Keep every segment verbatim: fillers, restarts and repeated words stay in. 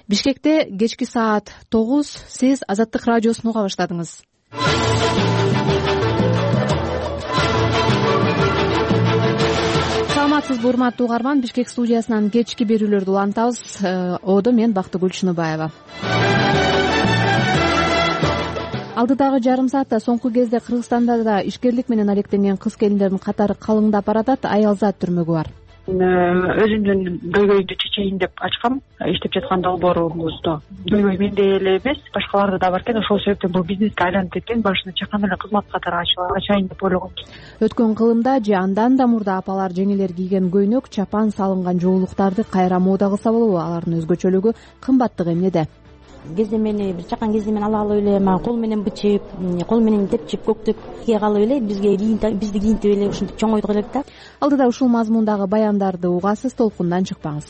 Бишкекте кечки саат тогуз. Сиз Азаттык радиосун уга баштадыңыз. Саламатсызбы, урматтуу угарман. Бишкек студиясынан кечки берүүлөрдү улантабыз. Одо мен Бактыгүл Чыныбаева. Алдыдагы жарым саатта соңку кезде Кыргызстанда да ишкерлик менен алектенген кыз келиндердин катары калыңдап баратат. Аялзат түрмөгү бар. Өзүмдүн көйгөйүмдү чечейин деп ачкам иштеп жаткан долбоорубузду. Көйгөй менде эле эмес, башкаларда да бар экен. Ошол себептен бул бизнеске айланып кеткен. Башына чакан эле кызмат катары ачайын деп ойлогом. Өткөн кылымда же андан да мурда апалар жеңелер кийген көйнөк, чапан салынган жоолуктарды кайра мода кылса болобу? Алардын өзгөчөлүгү, кымбаттыгы эмнеде? Кеземени бир чакан кеземен ала алып эле мага кол менен бычып, кол менен тепчип көктөп кие калып эле бизге бизди кийинтип эле ушинтип чоңойтуп элек да. Алдыда ушул мазмундагы баяндарды угасыз, толкундан чыкпаңыз.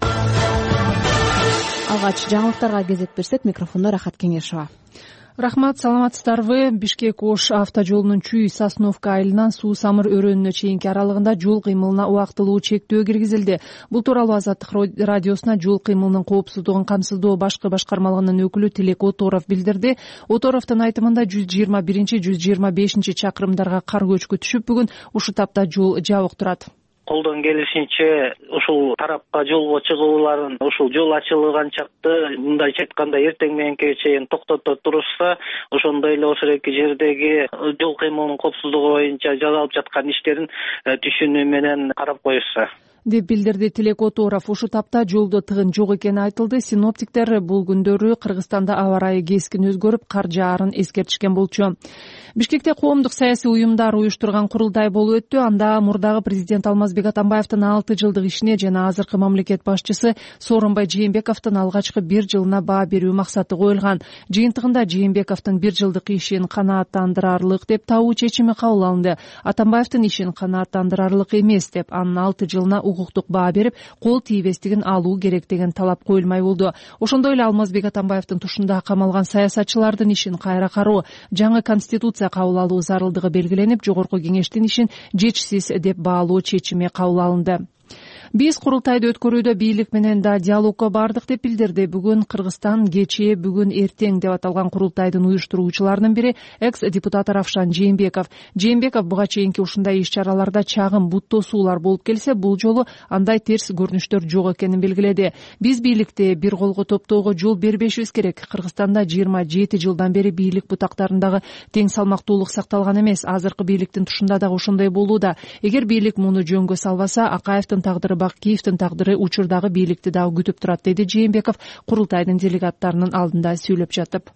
Алгач жаңылыктарга кезек берсек, микрофондо Рахат Кеңешова. Рахмат, саламатсыздарбы? Бишкек Ош автожолунун Чүй Сосновка айылынан Суу Самыр өрөөнүнө чейинки аралыгында жол кыймылына убактылуу чектөө киргизилди. Бул тууралуу Азаттык радиосуна жол кыймылынын коопсуздугун камсыздоо башкы башкармалыгынын өкүлү Тилек Оторов билдирди. Оторовдун айтымында жүз жыйырма биринчи жүз жыйырма бешинчи чакырымдарга кар көчкү түшүп, бүгүн ушул тапта жол жабык турат. Колдон келишинче ушул тарапка жолго чыгууларын ушул жол ачылган чакты мындайча айтканда эртең мененке чейин токтото турушса, ошондой эле ошол эки жердеги жол кыймылынын коопсуздугу боюнча жасалып жаткан иштерин түшүнүү менен карап коюшса деп билдирди Тилек Оторов. Ушул тапта жолдо тыгын жок экени айтылды. Синоптиктер бул күндөрү Кыргызстанда аба ырайы кескин өзгөрүп, кар жаарын эскертишкен болчу. Бишкекте коомдук саясий уюмдар уюштурган курултай болуп өттү. Анда мурдагы президент Алмазбек Атамбаевдин алты жылдык ишине жана азыркы мамлекет башчысы Сооронбай Жээнбековдун алгачкы бир жылына баа берүү максаты коюлган. Жыйынтыгында Жээнбековдун бир жылдык ишин канааттандырарлык деп табуу чечими кабыл алынды. Атамбаевдин ишин канааттандырарлык эмес деп, анын алты жылына укуктук баа берип, кол тийбестигин алуу керек деген талап коюлмай болду. Ошондой эле Алмазбек Атамбаевдин тушунда камалган саясатчылардын ишин кайра кароо, жаңы конституция кабыл алуу зарылдыгы белгиленип, жогорку кеңештин ишин жетишсиз деп баалоо чечими кабыл алынды. Биз курултайды өткөрүүдө бийлик менен да диалогко бардык деп билдирди. Бүгүн Кыргызстан кечээ, бүгүн эртең деп аталган курултайдын уюштуруучуларынын бири экс-депутат Равшан Жээнбеков. Жээнбеков буга чейинки ушундай иш-чараларда чагым бут тосуулар болуп келсе, бул жолу андай терс көрүнүштөр жок экенин белгиледи. Биз бийликти бир колго топтоого жол бербешибиз керек. Кыргызстанда жыйырма жети жылдан бери бийлик бутактарындагы тең салмактуулук сакталган эмес. Азыркы бийликтин тушунда дагы ошондой болууда. Эгер бийлик муну жөнгө салбаса, Акаевдин тагдыры Бакиевдин тагдыры учурдагы бийликти дагы күтүп турат, деди Жээнбеков курултайдын делегаттарынын алдында сүйлөп жатып.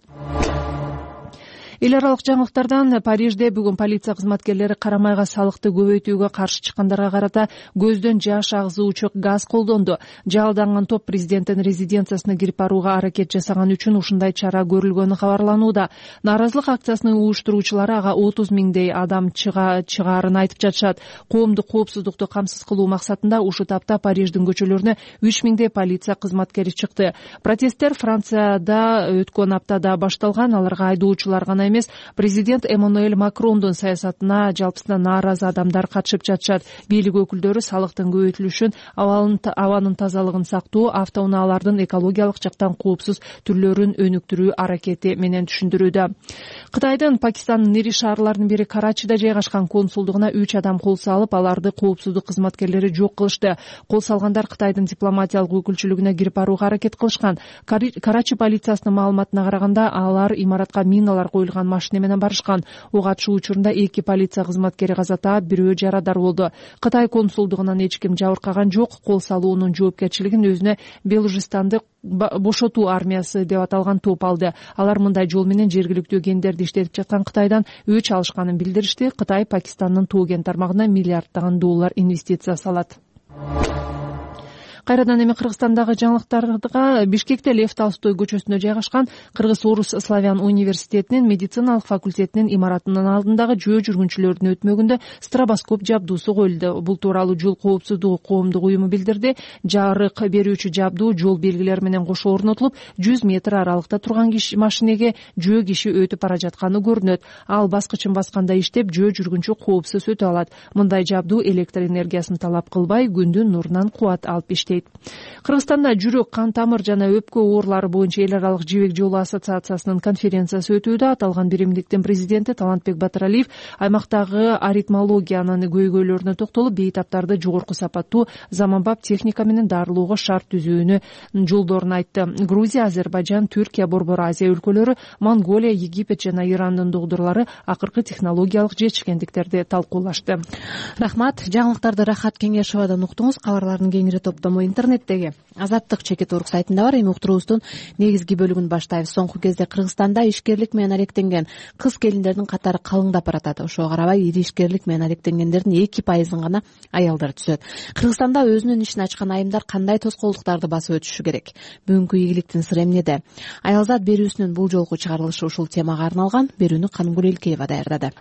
Эл аралык жаңылыктардан Парижде бүгүн полиция кызматкерлери карамайга салыкты көбөйтүүгө каршы чыккандарга карата көздөн жаш агызуучу газ колдонду. Жалданган топ президенттин резиденциясына кирип барууга аракет жасаган үчүн ушундай чара көрүлгөнү кабарланууда. Нааразылык акциясынын уюштуруучулары ага отуз миңдей адам чыгаарын айтып жатышат. Коомдук коопсуздукту камсыз кылуу максатында ушул тапта Париждин көчөлөрүнө үч миңдей полиция кызматкери чыкты. Протесттер Францияда өткөн аптада башталган. Аларга айдоочулар гана эмес, президент Эммануэль Макрондун саясатына жалпысына нааразы адамдар катышып жатышат. Бийлик өкүлдөрү салыктын көбөйтүлүшүн, абанын тазалыгын сактоо, автоунаалардын экологиялык жактан коопсуз түрлөрүн өнүктүрүү аракети менен түшүндүрүүдө. Кытайдын Пакистандын ири шаарларынын бири Карачида жайгашкан консулдугуна үч адам кол салып, аларды коопсуздук кызматкерлери жок кылышты. Кол салгандар Кытайдын дипломатиялык өкүлчүлүгүнө кирип барууга аракет кылышкан. Карачи полициясынын маалыматына караганда, алар имаратка миналар коюлган машина менен барышкан. Ок атышуу учурунда эки полиция кызматкери каза таап, бирөө жарадар болду. Кытай консулдугунан эч ким жабыркаган жок. Кол салуунун жоопкерчилигин өзүнө Белужистанды бошотуу армиясы деп аталган топ алды. Алар мындай жол менен жергиликтүү гендерди иштетип жаткан Кытайдан өч алышканын билдиришти. Кытай Пакистандын Тоо кен тармагына миллиарддаган доллар инвестиция салат. Кайрадан эми Кыргызстандагы жаңылыктарга Бишкекте Лев Толстой көчөсүндө жайгашкан Кыргыз-Орус славян университетинин медициналык факультетинин имаратынын алдындагы жөө жүргүнчүлөрдүн өтмөгүндө стробоскоп жабдуусу коюлду. Бул тууралуу жол коопсуздугу коомдук уюму билдирди. Жарык берүүчү жабдуу жол белгилери менен кошо орнотулуп, жүз метр аралыкта турган киши машинеге жөө киши өтүп бара жатканы көрүнөт. Ал баскычын басканда иштеп, жөө жүргүнчү коопсуз өтө алат. Мындай жабдуу электр энергиясын талап кылбай, күндүн нурунан кубат алып иштейт. дейт. Кыргызстанда жүрөк, кан тамыр жана өпкө оорулары боюнча эл аралык жибек жолу ассоциациясынын конференциясы өтүүдө. Аталган биримдиктин президенти Талантбек Батыралиев аймактагы аритмологиянын көйгөйлөрүнө токтолуп, бейтаптарды жогорку сапаттуу заманбап техника менен дарылоого шарт түзүүнү жолдорун айтты. Грузия, Азербайджан, Түркия, Борбор Азия өлкөлөрү, Монголия, Египет жана Ирандын доктурлары акыркы технологиялык жетишкендиктерди талкуулашты. Рахмат. Жаңылыктарды Рахат Кеңешевадан уктуңуз. Кабарлардын кеңири топтому интернеттеги Азаттык чекит орг сайтында бар. Эми уктуруубуздун негизги бөлүгүн баштайбыз. Соңку кезде Кыргызстанда ишкерлик менен алектенген кыз келиндердин катары калыңдап баратат. Ошого карабай ири ишкерлик менен алектенгендердин эки пайызын гана аялдар түзөт. Кыргызстанда өзүнүн ишин ачкан айымдар кандай тоскоолдуктарды басып өтүшү керек? Бүгүнкү ийгиликтин сыры эмнеде? Аялзат берүүсүнүн бул жолку чыгарылышы ушул темага арналган. Берүүнү Канымгүл Элкеева даярдады.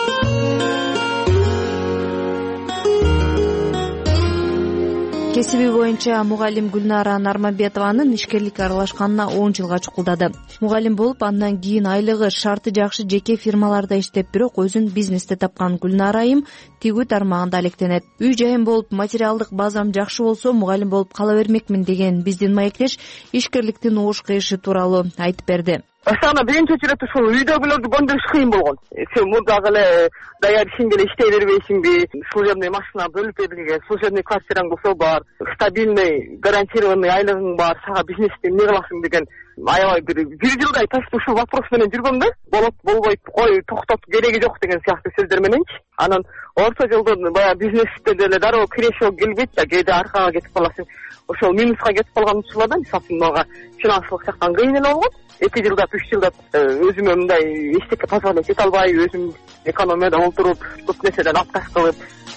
Кесиби боюнча мугалим Гүлнара Нармамбетованын ишкерликке аралашканына он жылга чукулдады. Мугалим болуп, андан кийин айлыгы шарты жакшы жеке фирмаларда иштеп, бирок өзүн бизнесте тапкан Гүлнара айым тигүү тармагында алектенет. Үй жайым болуп, материалдык базам жакшы болсо, мугалим болуп кала бермекмин деген биздин маектеш ишкерликтин оош кыйышы тууралуу айтып берди. Башана биринчи четирет ушул үйдөгүлөрдү көндүрүш кыйын болгон. Сен мурдагы эле даяр ишиңде эле иштей бербейсиңби? Служебный машина бөлүп берилген, служебный квартираң болсо бар, стабильный, гарантированный айлыгың бар, сага бизнесте эмне кыласың деген аябай бир бир жылдай почти ушул вопрос менен жүргөм да. Болот, болбойт, кой, токтот, кереги жок деген сыяктуу сөздөр мененчи. Анан орто жолдон баягы бизнесте деле дароо кирешок келбейт да, кээде аркага кетип каласың. Ошол минуска кетип калган учурларда, мисалы үчүн мага финансылык жактан кыйын эле болгон. эки жылдап, үч жылдап өзүмө мындай эчтеке позволить эте албай, өзүм экономияда олтуруп, көп нерседен отказ кылып.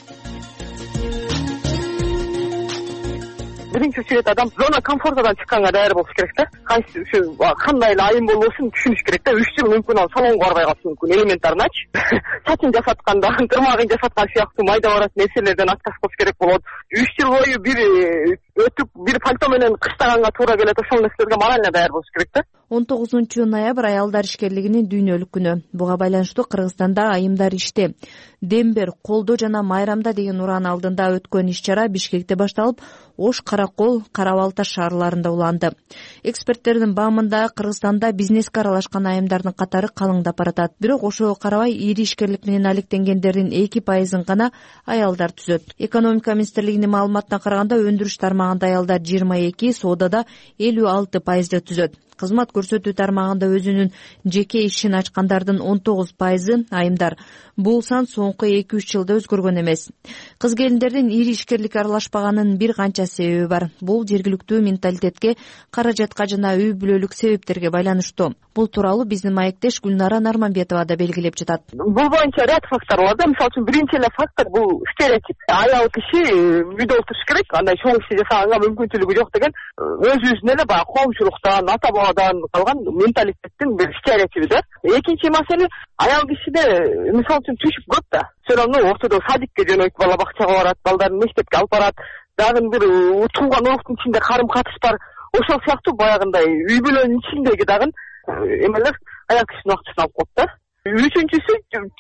Биринчи очередь адам зона комфортадан чыкканга даяр болуш керек да. Кайсы ушу кандай эле айым болбосун түшүнүш керек да. үч жыл мүмкүн ал салонго барбай калышы мүмкүн, элементарныачы. Чачын жасатканда, тырмагын жасаткан сыяктуу майда барат нерселерден отказ кылыш керек болот. үч жыл бою бир өтүп, бир пальто менен кыштаганга туура келет. Ошол нерселерге морально даяр болуш керек да. он тогузунчу ноябрь аялдар ишкерлигинин дүйнөлүк күнү. Буга байланыштуу Кыргызстанда айымдар иште. Дембер, колдо жана майрамда деген уран алдында өткөн иш-чара Бишкекте башталып, Ош, Каракол, Кара-Балта шаарларында уланды. Эксперттердин баамында Кыргызстанда бизнеске аралашкан айымдардын катары калыңдап баратат. Бирок ошого карабай ири ишкерлик менен алектенгендердин эки пайызын гана аялдар түзөт. Экономика министрлигинин маалыматына караганда өндүрүш тармагында аялдар жыйырма эки, соодада элүү алты пайызды түзөт. Кызмат көрсөтүү тармагында өзүнүн жеке ишин ачкандардын он тогуз пайызы айымдар. Бул сан соңку эки үч жылда өзгөргөн эмес. Кыз келиндердин ири ишкерликке аралашпаганын бир канча себеби бар. Бул жергиликтүү менталитетке, каражатка жана үй бүлөлүк себептерге байланыштуу. Бул тууралуу биздин маектеш Гүлнара Нармамбетова да белгилеп жатат. Бул боюнча ряд факторлор да. Мисалы үчүн биринчи эле фактор бул стереотип. Аял киши үйдө отуруш керек, андай чоң иш жасаганга мүмкүнчүлүгү жок деген өзүбүздүн эле баягы коомчулуктан, ата бабадан калган менталитеттин бир стереотиби да. Экинчи маселе, аял кишиде мисалы үчүн түшүп көп да. Все равно ортодо садикке жөнөйт, бала бакчага барат, балдарын мектепке алып барат. Дагы бир тууган уруктун ичинде карым катыш бар. Ошол сыяктуу баягындай үй бүлөнүн ичиндеги дагы эмелер аял кишинин акчасын алып коет да. Үчүнчүсү,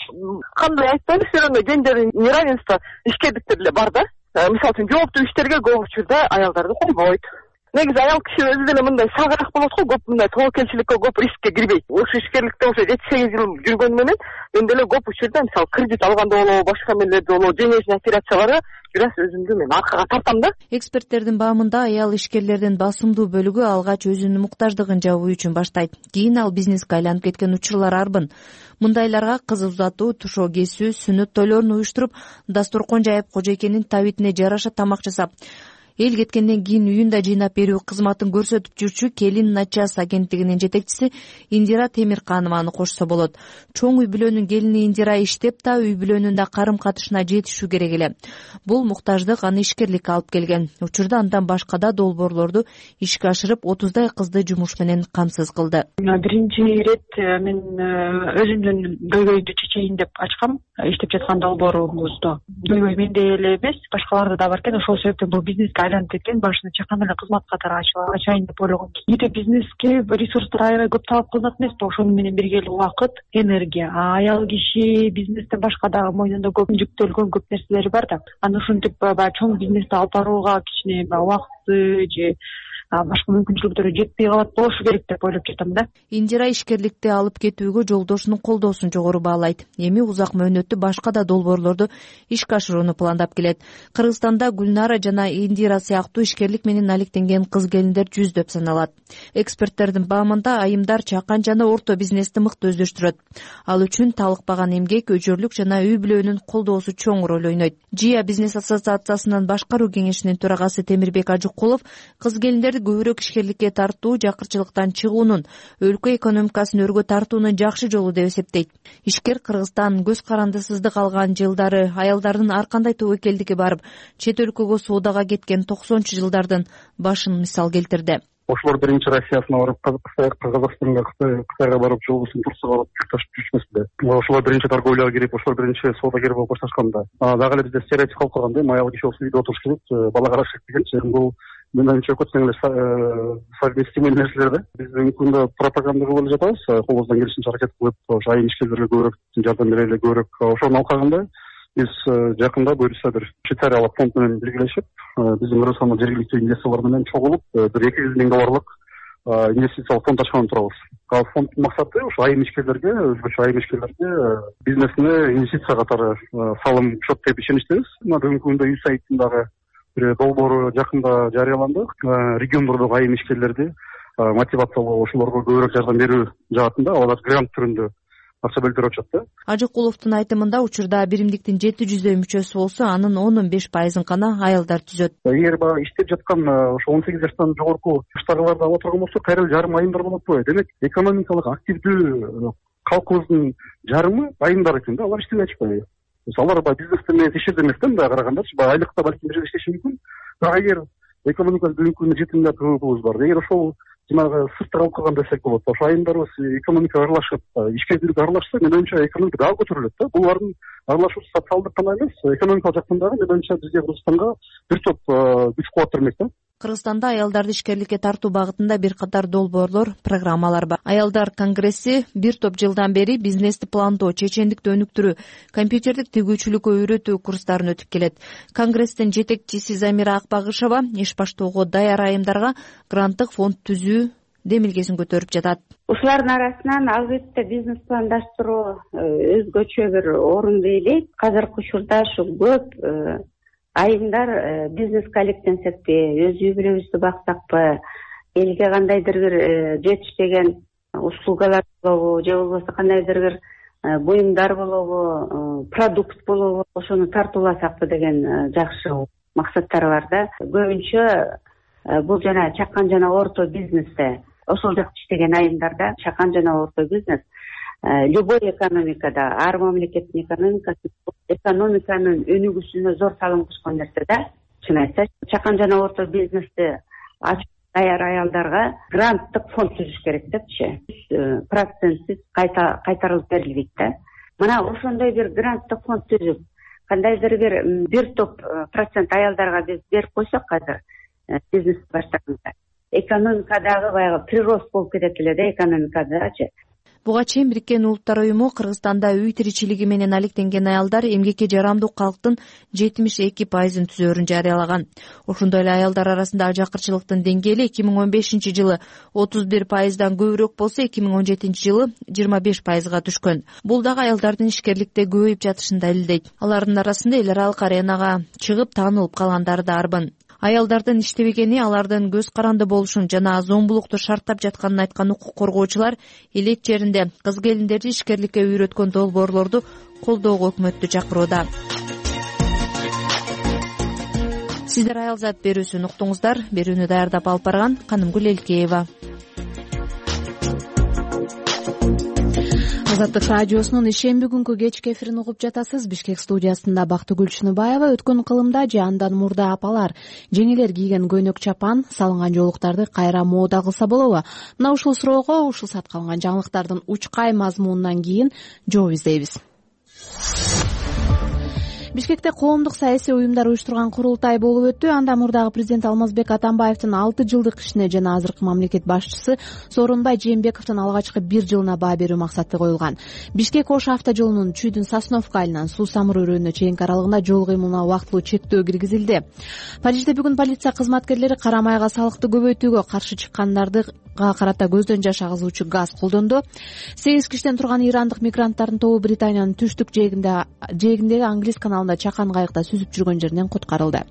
кандай айтпайлы, все равно гендерный неравенство ишкерликте деле бар да. Мисалы үчүн жооптуу иштерге көп учурда аялдарды койбойт. Негизи аял киши өзү деле мындай сагыраак болот го, көп мындай тобокелчиликке көп рискке кирбейт. Ошо ишкерликте ошо жети сегиз жыл жүргөнү менен мен деле көп учурда мисалы кредит алганда болобу, башка эмелерде болобу, денежный операцияларга бир аз өзүмдү мен аркага тартам да. Эксперттердин баамында аял ишкерлердин басымдуу бөлүгү алгач өзүнүн муктаждыгын жабуу үчүн баштайт. Кийин ал бизнеске айланып кеткен учурлар арбын. Мындайларга кыз узатуу, тушоо кесүү, сүннөт тойлорун уюштуруп, дасторкон жайып, кожойкенин табитине жараша тамак жасап, эл кеткенден кийин үйүн да жыйнап берүү кызматын көрсөтүп жүрчү Келин Начас агенттигинин жетекчиси Индира Темирканованы кошсо болот. Чоң үй бүлөнүн келини Индира иштеп да, үй бүлөнүн да карым катышына жетишүү керек эле. Бул муктаждык аны ишкерликке алып келген. Учурда андан башка да долбоорлорду ишке ашырып, отуздай кызды жумуш менен камсыз кылды. Биринчи ирет мен өзүмдүн көйгөйдү чечейин деп ачкам, иштеп жаткан долбоорубузду. Көйгөй менде эле эмес, башкаларда да бар экен. Ошол себептен бул бизнеске айланып кеткен, башында чакан эле кызмат катары ачайын деп ойлогон. Кээде бизнеске ресурстар аябай көп талап кылынат эмеспи, ошону менен бирге эле убакыт, энергия. А аял киши бизнестен башка дагы мойнунда көп жүктөлгөн көп нерселери бар да. Аны ушинтип баягы чоң бизнести алып барууга кичине убакыты же башка мүмкүнчүлүктөрү жетпей калат болушу керек деп ойлоп жатам да. Индира ишкерликти алып кетүүгө жолдошунун колдоосун жогору баалайт. Эми узак мөөнөттүү башка да долбоорлорду ишке ашырууну пландап келет. Кыргызстанда Гүлнара жана Индира сыяктуу ишкерлик менен алектенген кыз-келиндер жүздөп саналат. Эксперттердин баамында айымдар чакан жана орто бизнести мыкты өздөштүрөт. Ал үчүн талыкпаган эмгек, өжөрлүк жана үй бүлөнүн колдоосу чоң роль ойнойт. Жия бизнес ассоциациясынын башкаруу кеңешинин төрагасы Темирбек Ажыкулов кыз-келиндерди көбүрөөк ишкерликке тартуу жакырчылыктан чыгуунун, өлкө экономикасын өргө тартуунун жакшы жолу деп эсептейт. Ишкер Кыргызстан көз карандысыздык алган жылдары аялдардын ар кандай тобокелдикке барып, чет өлкөгө соодага кеткен токсонунчу жылдардын башын мисал келтирди. Ошолор биринчи Россиясына барып, Казакстанга, Кытайга барып, жолбусун Турцияга барып ташып жүрүшмөсүндө. Ошолор биринчи торговляга кирип, ошолор биринчи соодагер болуп башташканда. Дагы эле бизде стереотип калып калган да, аял киши болсо үйдө отуруш керек, бала караш керек дегенчи. Бул менимче көтсөң эле совместимый нерселер да. Биз бүгүнкү күндө пропаганда кылып эле жатабыз, колубуздан келишинче аракет кылып, ошо айым ишкерлерге көбүрөөк жардам берели, көбүрөөк. Ошону алкаганда биз жакында буюрса бир Швейцариялык фонд менен биргелешип, биздин Кыргызстандын жергиликтүү инвесторлор менен чогулуп, бир эки жүз миң долларлык инвестициялык фонд ачканын турабыз. Фонддун максаты ошо айым ишкерлерге, өзгөчө айым ишкерлерге бизнесине инвестиция катары салым чот деп ишеничтебиз. Мына бүгүнкү күндө үй сайттын дагы бир долбоору жакында жарыяланды. Региондордогу айым ишкерлерди мотивациялоо, ошолорго көбүрөөк жардам берүү жаатында алар грант түрүндө акча бөлдүрүп атышат да. Ажыкуловдун айтымында учурда биримдиктин жети жүздөй мүчөсү болсо, анын он беш пайызын гана аялдар түзөт. Эгер баягы иштеп жаткан ошо он сегиз жаштан жогорку жаштагыларды ала турган болсок, кайра жарым айымдар болот го. Демек, экономикалык активдүү калкыбыздын жарымы айымдар экен да, алар иштебей атышпайбы. Алар баягы бизнесте эмес, иште эмес да, мындай карагандачы, баягы айлыкта балким бир жерде иштеши мүмкүн. Бирок эгер экономикада бүгүнкү күндө жети миллиард кызыбыз бар. Эгер ошол жанагы сыртта калып калган десек болот. Ошо айымдарыбыз экономикага аралашып, ишкерликке аралашса, менин оюмча экономика дагы көтөрүлөт да. Булардын аралашуусу социалдык гана эмес, экономикалык жактан дагы менин оюмча бизге Кыргызстанга бир топ күч кубат бермек да. Кыргызстанда аялдарды ишкерликке тартуу багытында бир катар долбоорлор, программалар бар. Аялдар конгресси бир топ жылдан бери бизнести пландоо, чечендикти өнүктүрүү, компьютердик тигүүчүлүккө үйрөтүү курстарын өтүп келет. Конгресстин жетекчиси Замира Акбагышева иш баштоого даяр айымдарга гранттык фонд түзүү демилгесин көтөрүп жатат. Ушулардын арасынан албетте бизнес пландаштыруу өзгөчө бир орунду ээлейт. Азыркы учурда ушу көп айымдар бизнеске алектенсекпи, өз үй бүлөбүздү баксакпы, элге кандайдыр бир жетишпеген услугалар болобу, же болбосо кандайдыр бир буюмдар болобу, продукт болобу, ошону тартууласакпы деген жакшы максаттары бар да. Көбүнчө бул жана чакан жана орто бизнесте ошол жакта иштеген айымдарда чакан жана орто бизнес любой экономикада, ар мамлекеттин экономикасы экономиканын өнүгүүсүнө зор салым кошкон нерсе да. Чын айтсак, чакан жана орто бизнести ачып даяр аялдарга гранттык фонд түзүш керек депчи. Процентсиз кайтарылып берилбейт да. Мына ошондой бир гранттык фонд түзүп, кандайдыр бир бир топ процент аялдарга биз берип койсок азыр бизнес баштаганда, экономикадагы баягы прирост болуп кетет эле да, экономикадачы. Буга чейин Бириккен Улуттар уюму Кыргызстанда үй тиричилиги менен алектенген аялдар эмгекке жарамдуу калктын жетимиш эки пайызын түзөөрүн жарыялаган. Ошондой эле аялдар арасында жакырчылыктын деңгээли эки миң он бешинчи жылы отуз бир пайыздан көбүрөөк болсо, эки миң он жетинчи жылы жыйырма беш пайызга түшкөн. Бул дагы аялдардын ишкерликте көбөйүп жатышын далилдейт. Алардын арасында эл аралык аренага чыгып таанылып калгандары да арбын. Аялдардын иштебегени, алардын көз каранды болушун жана зомбулукту шарттап жатканын айткан укук коргоочулар элек жеринде кыз-келиндерди ишкерликке үйрөткөн долбоорлорду колдоого өкмөттү чакырууда. Сиздер аял зат берүүсүн уктуңуздар. Берүүнү даярдап алып барган Канымгүл Элкеева. Азаттык радиосунун ишемби күнгү кечки эфирин угуп жатасыз. Бишкек студиясында Бактыгүл Чыныбаева. Өткөн кылымда же андан мурда апалар жеңилер кийген көйнөк чапан, салынган жоолуктарды кайра мода кылса болобу? Мына ушул суроого ушул саатка алынган жаңылыктардын учкай мазмунунан кийин жооп издейбиз. Бишкекте коомдук саясий уюмдар уюштурган курултай болуп өттү. Анда мурдагы президент Алмазбек Атамбаевдин алты жылдык ишине жана азыркы мамлекет башчысы Сооронбай Жээнбековдун алгачкы бир жылына баа берүү максаты коюлган. Бишкек Ош автожолунун Чүйдүн Сосновка айылынан Суу Самыр өрөөнүнө чейинки аралыгында жол кыймылына убактылуу чектөө киргизилди. Парижде бүгүн полиция кызматкерлери кара майга салыкты көбөйтүүгө каршы чыккандарды карата көздөн жаш агызуучу газ колдонду. Сегиз кишиден турган ирандык мигранттардын тобу Британиянын түштүк жээгинде жээгиндеги Англис каналында чакан кайыкта сүзүп жүргөн жеринен куткарылды.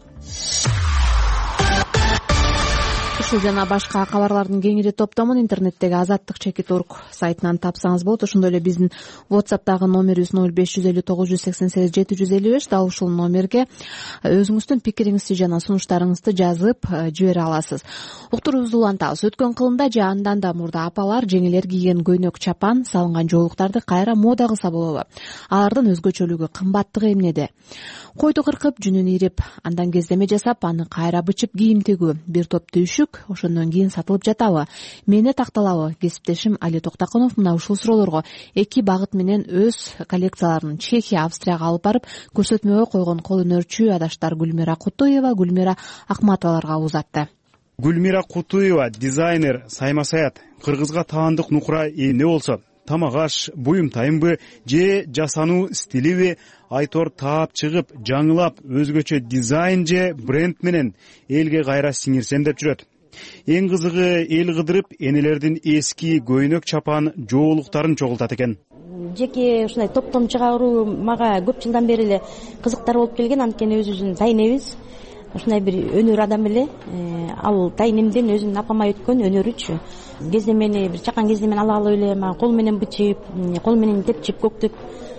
Ушул жана башка кабарлардын кеңири топтомун интернеттеги азаттык чекит орг сайтынан тапсаңыз болот. Ошондой эле биздин WhatsApp'тагы номерибиз ноль беш жүз элүү тогуз жүз сексен сегиз жети жүз элүү беш. Дал ушул номерге өзүңүздүн пикириңизди жана сунуштарыңызды жазып жибере аласыз. Уктуруубузду улантабыз. Өткөн кылымда же андан да мурда апалар жеңелер кийген көйнөк чапан салынган жоолуктарды кайра мода кылса болобу? Алардын өзгөчөлүгү, кымбаттыгы эмнеде? Койду кыркып, жүнүн ийрип, андан кездеме жасап, аны кайра бычып кийим тегүү бир топ түйшүк ошондон кийин сатылып жатабы? Мени такталабы? Кесиптешим Али Токтакунов мына ушул суроолорго эки багыт менен өз коллекцияларын Чехия, Австрияга алып барып көрсөтмөгө койгон кол өнөрчү адаштар Гүлмира Кутуева, Гүлмира Акматоваларга узатты. Гүлмира Кутуева дизайнер, сайма саят, кыргызга таандык нукура эмне болсо, тамак аш, буюм тайымбы же жасануу стилиби айтор таап чыгып, жаңылап, өзгөчө дизайн же бренд менен элге кайра сиңирсем деп жүрөт. Эң кызыгы эл кыдырып, энелердин эски көйнөк чапан жоолуктарын чогултат экен. Жеке ушундай топтом чыгаруу мага көп жылдан бери эле кызыктар болуп келген, анткени өзүбүздүн тайнебиз ушундай бир өнөр адам эле. Ал тайнемден өзүмдүн апама өткөн өнөрүчү. Кездемени бир чакан кездемени ала алып эле мага кол менен бычып, кол менен тепчип көктүк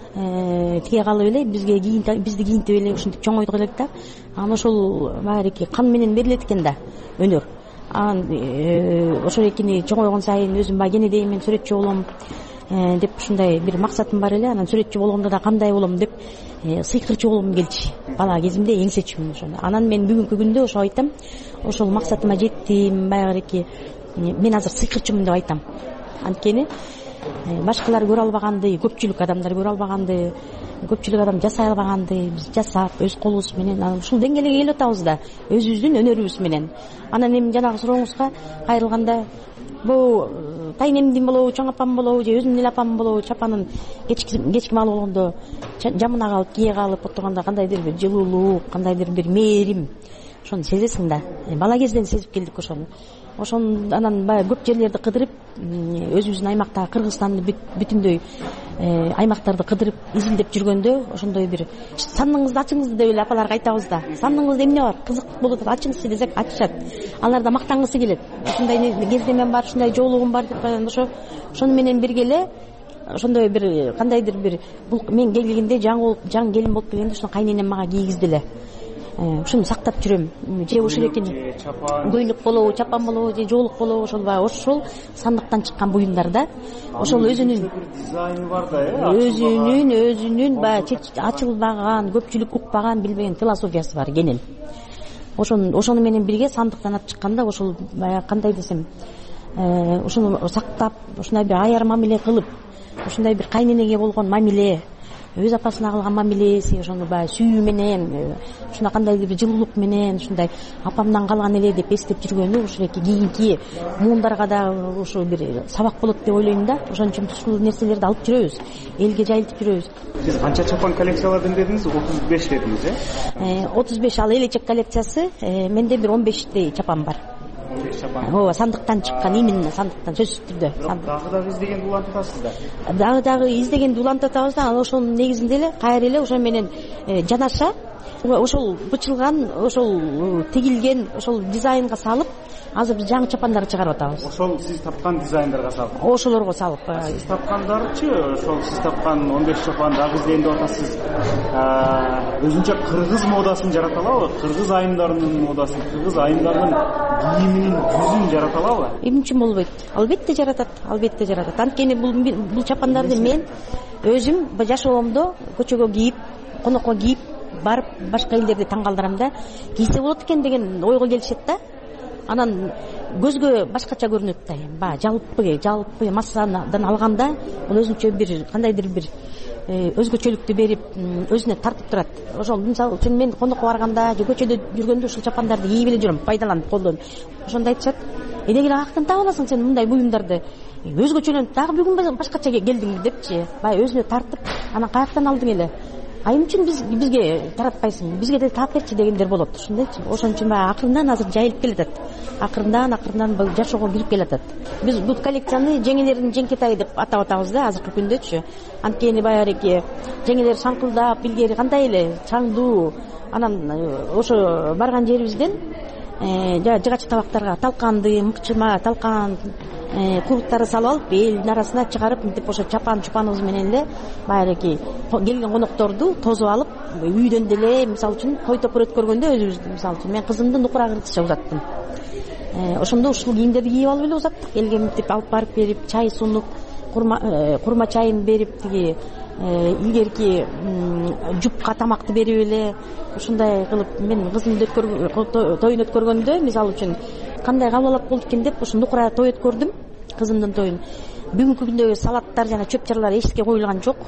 тиге калып эле бизге кийин бизди кийинтип эле ушинтип чоңойдук элек да. Анан ошол баарики кан менен берилет экен да өнөр. Анан ошол экини чоңойгон сайын өзүм баягы кенедейм, мен сүрөтчү болом деп ушундай бир максатым бар эле. Анан сүрөтчү болгондо да кандай болом деп сыйкырчы болгум келчи. Бала кезимде эңсечүмүн ошондо. Анан мен бүгүнкү күндө ошо айтам, ошол максатыма жеттим, баягы мен азыр сыйкырчымын деп айтам. Анткени башкалар көрө албаганды, көпчүлүк адамдар көрө албаганды, көпчүлүк адам жасай албаганды биз жасап өз колубуз менен ушул деңгээлге келип атабыз да, өзүбүздүн өнөрүбүз менен. Анан эми жанагы сурооңузга кайрылганда, бул тайнемдин болобу, чоң апам болобу же өзүмдүн эле апам болобу, чапанын кечки кечки маал болгондо жамына калып, кие калып отурганда кандайдыр бир жылуулук, кандайдыр бир мээрим ошону сезесиң да. Бала кезден сезип келдик ошону. Ошон анан баягы көп жерлерди кыдырып, өзүбүздүн аймактагы Кыргызстанды бүтүндөй аймактарды кыдырып изилдеп жүргөндө ошондой бир саныңызды ачыңызды деп эле апаларга айтабыз да. Саныңызда эмне бар? Кызык болуп атат, ачыңызды десек ачышат. Алар да мактангысы келет. Ушундай кездемем бар, ушундай жоолугум бар деп ошо ошону менен бирге эле ошондой бир кандайдыр бир бул мен келгенде жаңы болуп, жаңы келин болуп келгенде ушуну кайненем мага кийгизди эле. Ушуну сактап жүрөм. Же ушул экени көйлөк болобу, чапан болобу, же жоолук болобу, ошол баягы ошол сандыктан чыккан буюмдар да. Ошол өзүнүн дизайны бар да, э? Өзүнүн, өзүнүн баягы ачылбаган, көпчүлүк укпаган, билбеген философиясы бар кенен. Ошону ошону менен бирге сандыктан алып чыкканда ошол баягы кандай десем, ошону сактап, ушундай бир аяр мамиле кылып, ушундай бир кайненеге болгон мамиле, өз апасына кылган мамилеси, ошону баягы сүйүү менен, ушундай кандайдыр бир жылуулук менен, ушундай апамдан калган эле деп эстеп жүргөнү ушул эки кийинки муундарга да ушу бир сабак болот деп ойлойм да. Ошон үчүн ушул нерселерди алып жүрөбүз, элге жайылтып жүрөбүз. Сиз канча чапан коллекциялардын дедиңиз? отуз беш дедиңиз, э? отуз беш ал элечек коллекциясы, менде бир он бештей чапан бар. Ооба, сандыктан чыккан, именно сандыктан, сөзсүз түрдө. Дагы дагы издегенди улантатасыз да? Дагы дагы издегенди улантатабыз да. Анан ошонун негизинде эле кайра эле ошо менен жанаша ошол бычылган, ошол тигилген, ошол дизайнга салып, азыр биз жаңы чапандарды чыгарып атабыз. Ошол сиз тапкан дизайндарга салып? Ошолорго салып. Сиз тапкандарчы, ошол сиз тапкан он беш чапан дагы издейин деп атасыз. Өзүнчө кыргыз модасын жарата алабы? Кыргыз айымдарынын модасын, кыргыз айымдарынын кийиминин жүзүн жарата алабы? Эмне үчүн болбойт? Албетте жаратат, албетте жаратат. Анткени бул бул чапандарды мен өзүм жашоомдо көчөгө кийип, конокко кийип барып башка элдерди таң калтырам да. Кийсе болот экен деген ойго келишет да. Анан көзгө башкача көрүнөт да. Баягы жалпы, жалпы массадан алганда бул өзүнчө бир кандайдыр бир өзгөчөлүктү берип өзүнө тартып турат. Ошол мисалы үчүн мен конокко барганда же көчөдө жүргөндө ушул чапандарды кийип эле жүрөм, пайдаланып колдонуп. Ошондо айтышат, эмнеге каяктан таап аласың сен мындай буюмдарды, өзгөчөлөнүп дагы бүгүн башкача келдиңби депчи, баягы өзүнө тартып, анан каяктан алдың эле, айым үчүн биз бизге таратпайсың, бизге да таап берчи дегендер болот, ушундайчы. Ошон үчүн баягы акырындан азыр жайылып келатат, акырындан акырындан бул жашоого кирип келатат. Биз бул коллекцияны жеңелердин жеңкетайы деп атап атабыз да азыркы күндөчү. Анткени баягы жеңелер шаңкылдап, илгери кандай эле чаңдуу, анан ошо барган жерибизден жыгачы табактарга талканды, мыкчыма, талкан куруктары салып алып, элдин арасына чыгарып, мынтип ошо чапан чупаныбыз менен эле баягы келген конокторду тосуп алып, үйдөн деле мисалы үчүн той топур өткөргөндө өзүбүз мисалы үчүн мен кызымды нукура кыргызча узаттым. Ошондо ушул кийимдерди кийип алып эле узаттык. Элге мынтип алып барып берип, чай сунуп, курма курма чайын берип, тиги илгерки жупка тамакты берип эле ушундай кылып мен кызымды тоюн өткөргөндө мисалы үчүн кандай кабыл алып болду экен деп ушу нукура той өткөрдүм, кызымдын тоюн. Бүгүнкү күндөгү салаттар жана чөп чарлар эчке коюлган жок.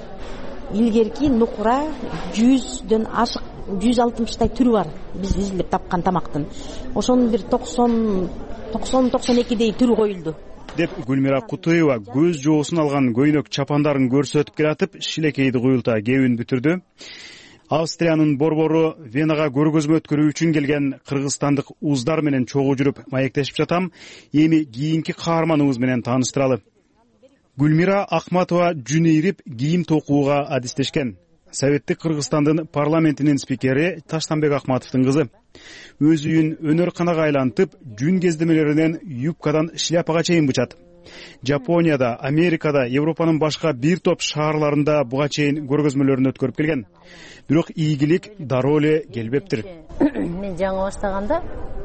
Илгерки нукура жүздөн ашык, жүз алтымыштай түрү бар биз изилдеп тапкан тамактын. Ошонун бир токсон токсон экидей түрү коюлду деп Гүлмира Кутуева көз жоосун алган көйнөк чапандарын көрсөтүп келатып, шилекейди куюлта кебин бүтүрдү. Австриянын борбору Венага көргөзмө өткөрүү үчүн келген кыргызстандык уздар менен чогуу жүрүп маектешип жатам. Эми кийинки каарманыбыз менен тааныштыралы. Гүлмира Акматова жүн ийрип кийим токууга адистешкен. Советтик Кыргызстандын парламентинин спикери Таштанбек Акматовдун кызы. Өз үйүн өнөр-канага айлантып, жүн кездемелеринен юбкадан шляпага чейин бычат. Жапонияда, Америкада, Европанын башка бир топ шаарларында буга чейин көргөзмөлөрүн өткөрүп келген. Бирок ийгилик дароо эле келбептир. Мен жаңы баштаганда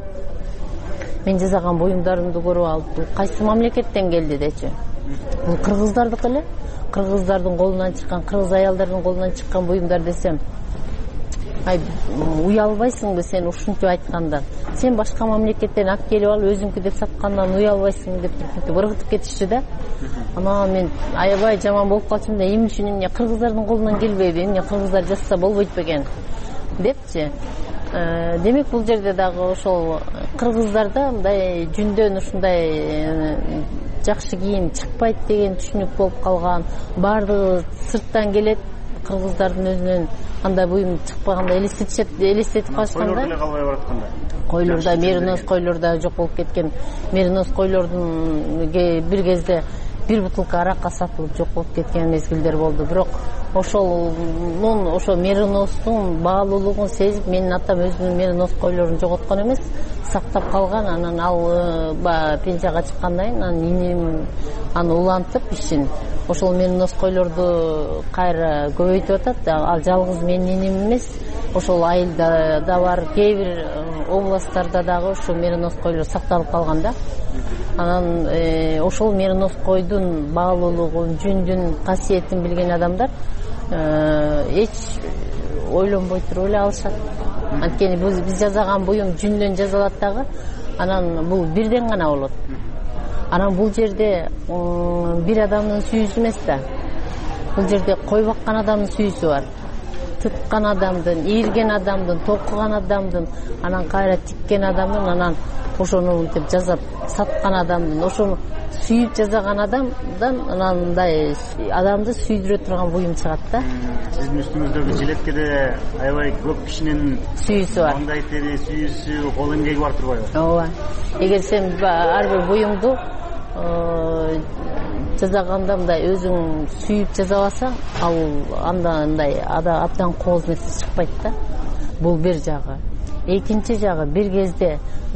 мен жасаган буюмдарымды көрүп алып, кайсы мамлекеттен келди дечи. Бул кыргыздардыкы эле. Кыргыздардын колунан чыккан, кыргыз аялдардын колунан чыккан буюмдар десем, ай уялбайсыңбы сен ушунча айткандан? Сен башка мамлекеттен алып келип алып өзүңкү деп саткандан уялбайсың деп туруп ыргытып кетишти да. Анан мен аябай жаман болуп калчумун да, эмне үчүн эмне кыргыздардын колунан келбейби, эмне кыргыздар жасаса болбойт бекен депчи. Демек бул жерде дагы ошол кыргыздарда мындай жүндөн ушундай жакшы кийим чыкпайт деген түшүнүк болуп калган. Бардыгы сырттан келет, кыргыздардын өзүнөн андай буюм чыкпаганда элестетишет, элестетип калышканда. Койлор калбай баратканда. Койлордо меринос койлордо жок болуп кеткен. Меринос койлордун бир кезде бир бутылка аракка сатылып жок болуп кеткен мезгилдер болду. Бирок ошол мун ошо мериностун баалуулугун сезип, менин атам өзүнүн меринос койлорун жоготкон эмес, сактап калган. Анан ал баягы пенсияга чыккандан кийин анан инем аны улантып ишин ошол меринос койлорду кайра көбөйтүп атат. Ал жалгыз менин инем эмес, ошол айылда да бар, кээ бир областтарда дагы ошо меринос койлор сакталып калган да. Анан ошол меринос койдун баалуулугун, жүндүн касиетин билген адамдар эч ойлонбой туруп эле алышат. Анткени биз жасаган буюм жүндөн жасалат дагы, анан бул бирден гана болот. Анан бул жерде бир адамдын сүйүүсү эмес да. Бул жерде кой баккан адамдын сүйүүсү бар. Тыткан адамдын, ийирген адамдын, токуган адамдын, анан кайра тиккен адамдын, анан ошону мынтип жасап саткан адамдын, ошону сүйүп жасаган адамдан анандай адамды сүйдүрө турган буюм чыгат да. Сиздин үстүңүздөгү жилеткеде аябай көп кишинин сүйүүсү бар. Маңдай тери, сүйүүсү, кол эмгеги бар турбайбы? Ооба. Эгер сен ар бир буюмду жасаганда мындай өзүң сүйүп жасабасаң, ал анда андай абдан кооз нерсе чыкпайт да. Бул бир жагы. Экинчи жагы, бир кезде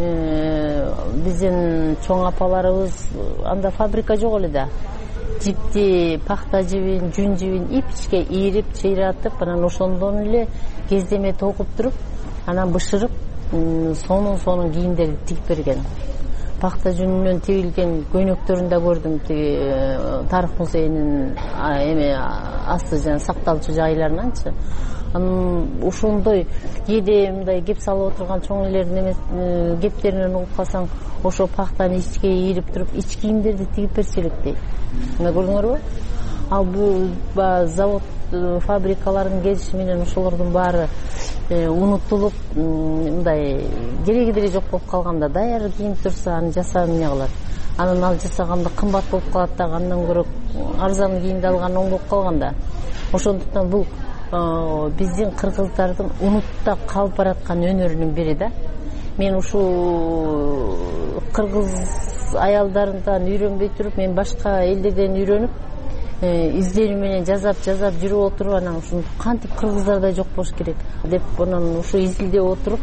биздин чоң апаларыбыз анда фабрика жок эле да. Жипти, пахта жибин, жүн жибин ипичке ийрип, чыйратып, анан ошондон эле кездеме токуп туруп, анан бышырып, сонун-сонун кийимдерди тигип берген. Пахта жүнүнөн тигилген көйнөктөрүн да көрдүм, тиги Тарых музейинин эме асты жана сакталчу жайларынанчы. Анан ошондой кээде мындай кеп салып отурган чоң элердин эмес кептеринен угуп калсаң, ошо пахтаны ичке ийрип туруп, ич кийимдерди тигип берчү элек дейт. Мына көрдүңөрбү? ал бул баягы завод фабрикалардын кетиши менен ошолордун баары унутулуп мындай кереги деле жок болуп калганда даяр кийим турса аны жасап эмне кылат, анан ал жасаганда кымбат болуп калат дагы, андан көрө арзан кийимди алган оң болуп калганда. Ошондуктан бул биздин кыргыздардын унутта калып бараткан өнөрүнүн бири да. Мен ушул кыргыз аялдарынан үйрөнбөй туруп, мен башка элдерден үйрөнүп, изденүү менен жазап жазап жүрүп отуруп, анан ушуну кантип кыргыздардай жок болуш керек деп анан ушу изилдеп отуруп,